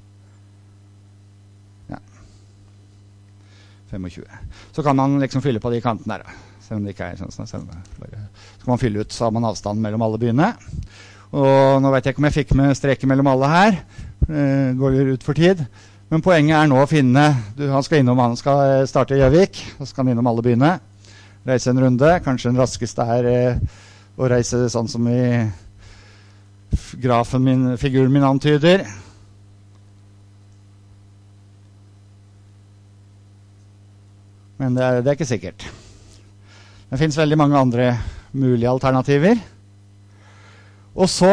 Ja. tjuefem. Så kan man liksom fylle på de kantene der. Selv om det ikke er sånn, så kan man fylle ut, så har man avstanden mellom alle byene. Og nå vet jeg ikke om jeg fikk med streker mellom alle her. Det går ut for tid. Men poenget er nå å finne, du, han skal innom, han skal starte i Gjøvik, og så skal han innom alle byene. Reise en runde, kanskje den raskeste er eh, å reise sånn som i grafen min, figuren min antyder. Men det er, det er ikke sikkert. Det finnes veldig mange andre mulige alternativer. Og så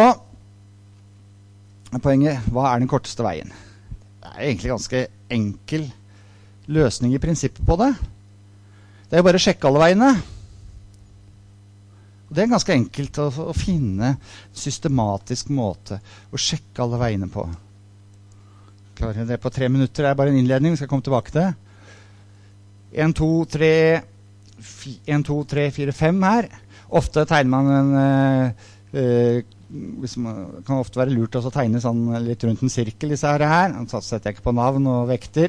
er poenget, hva er den korteste veien? Det er egentlig ganske enkel løsning i prinsippet på det. Det er jo bare å sjekke alle veiene. Og det er ganske enkelt å, å finne en systematisk måte å sjekke alle veiene på. Klarer jeg det på tre minutter? Det er bare en innledning, vi skal komme tilbake til det. en, to, tre, en, to, tre, fire, fem her. Ofte tegner man en... Uh, hvis man, kan ofte være lurt å tegne sånn litt rundt en sirkel disse her her. Så setter jeg ikke på navn og vekter.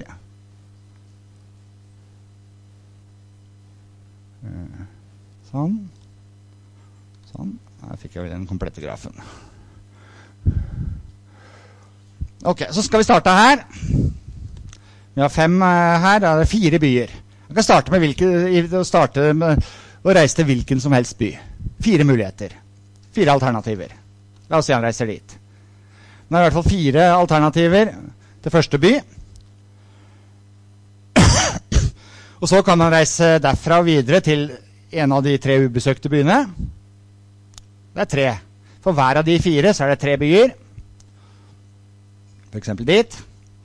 Sånn. Sånn. Her fikk jeg vel den komplette grafen. Ok, så skal vi starte her. Vi har fem her, da er det fire byer. Jeg kan starte med, hvilke, starte med å reise til hvilken som helst by. Fire muligheter. Fire alternativer. La oss si han reiser dit. Det er i hvert fall fire alternativer til første by. Og så kan man reise derfra og videre til en av de tre ubesøkte byene. Det er tre. For hver av de fire så er det tre byer. For eksempel dit.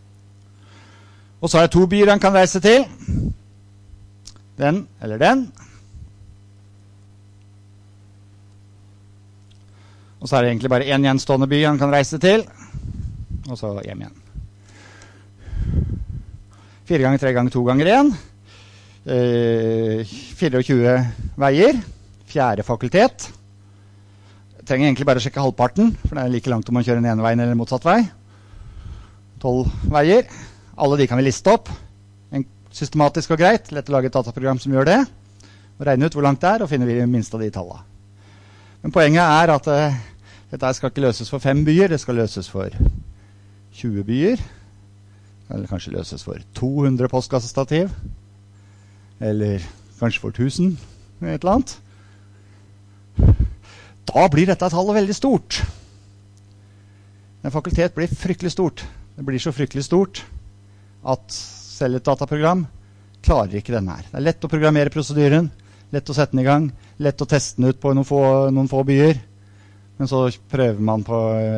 Og så er det to byer han kan reise til. Den eller den. Og så er det egentlig bare en gjenstående by han kan reise til. Og så hjem igjen. Fire ganger tre ganger to ganger en. Eh, tjuefire veier. Fjerde fakultet. Jeg trenger egentlig bare å sjekke halvparten, for det er like langt om man kjører den ene veien eller motsatt vei. Tolv veier. Alle de kan vi liste opp. En systematisk og greit. Lett å lage et dataprogram som gjør det. Og regne ut hvor langt det er, og finner vi minst av de tallene. Men poenget er at uh, dette skal ikke løses for fem byer, det skal løses for tjue byer. Eller kanskje løses for to hundre postkassestativ. Eller kanskje for tusen, et eller annet. Da blir dette tallet veldig stort. En fakultet blir fryktelig stort. Det blir så fryktelig stort at selv et dataprogram klarer ikke denne her. Det er lett å programmere prosedyren, lett å sette den i gang, lett å teste den ut på noen få, noen få byer, men så prøver man på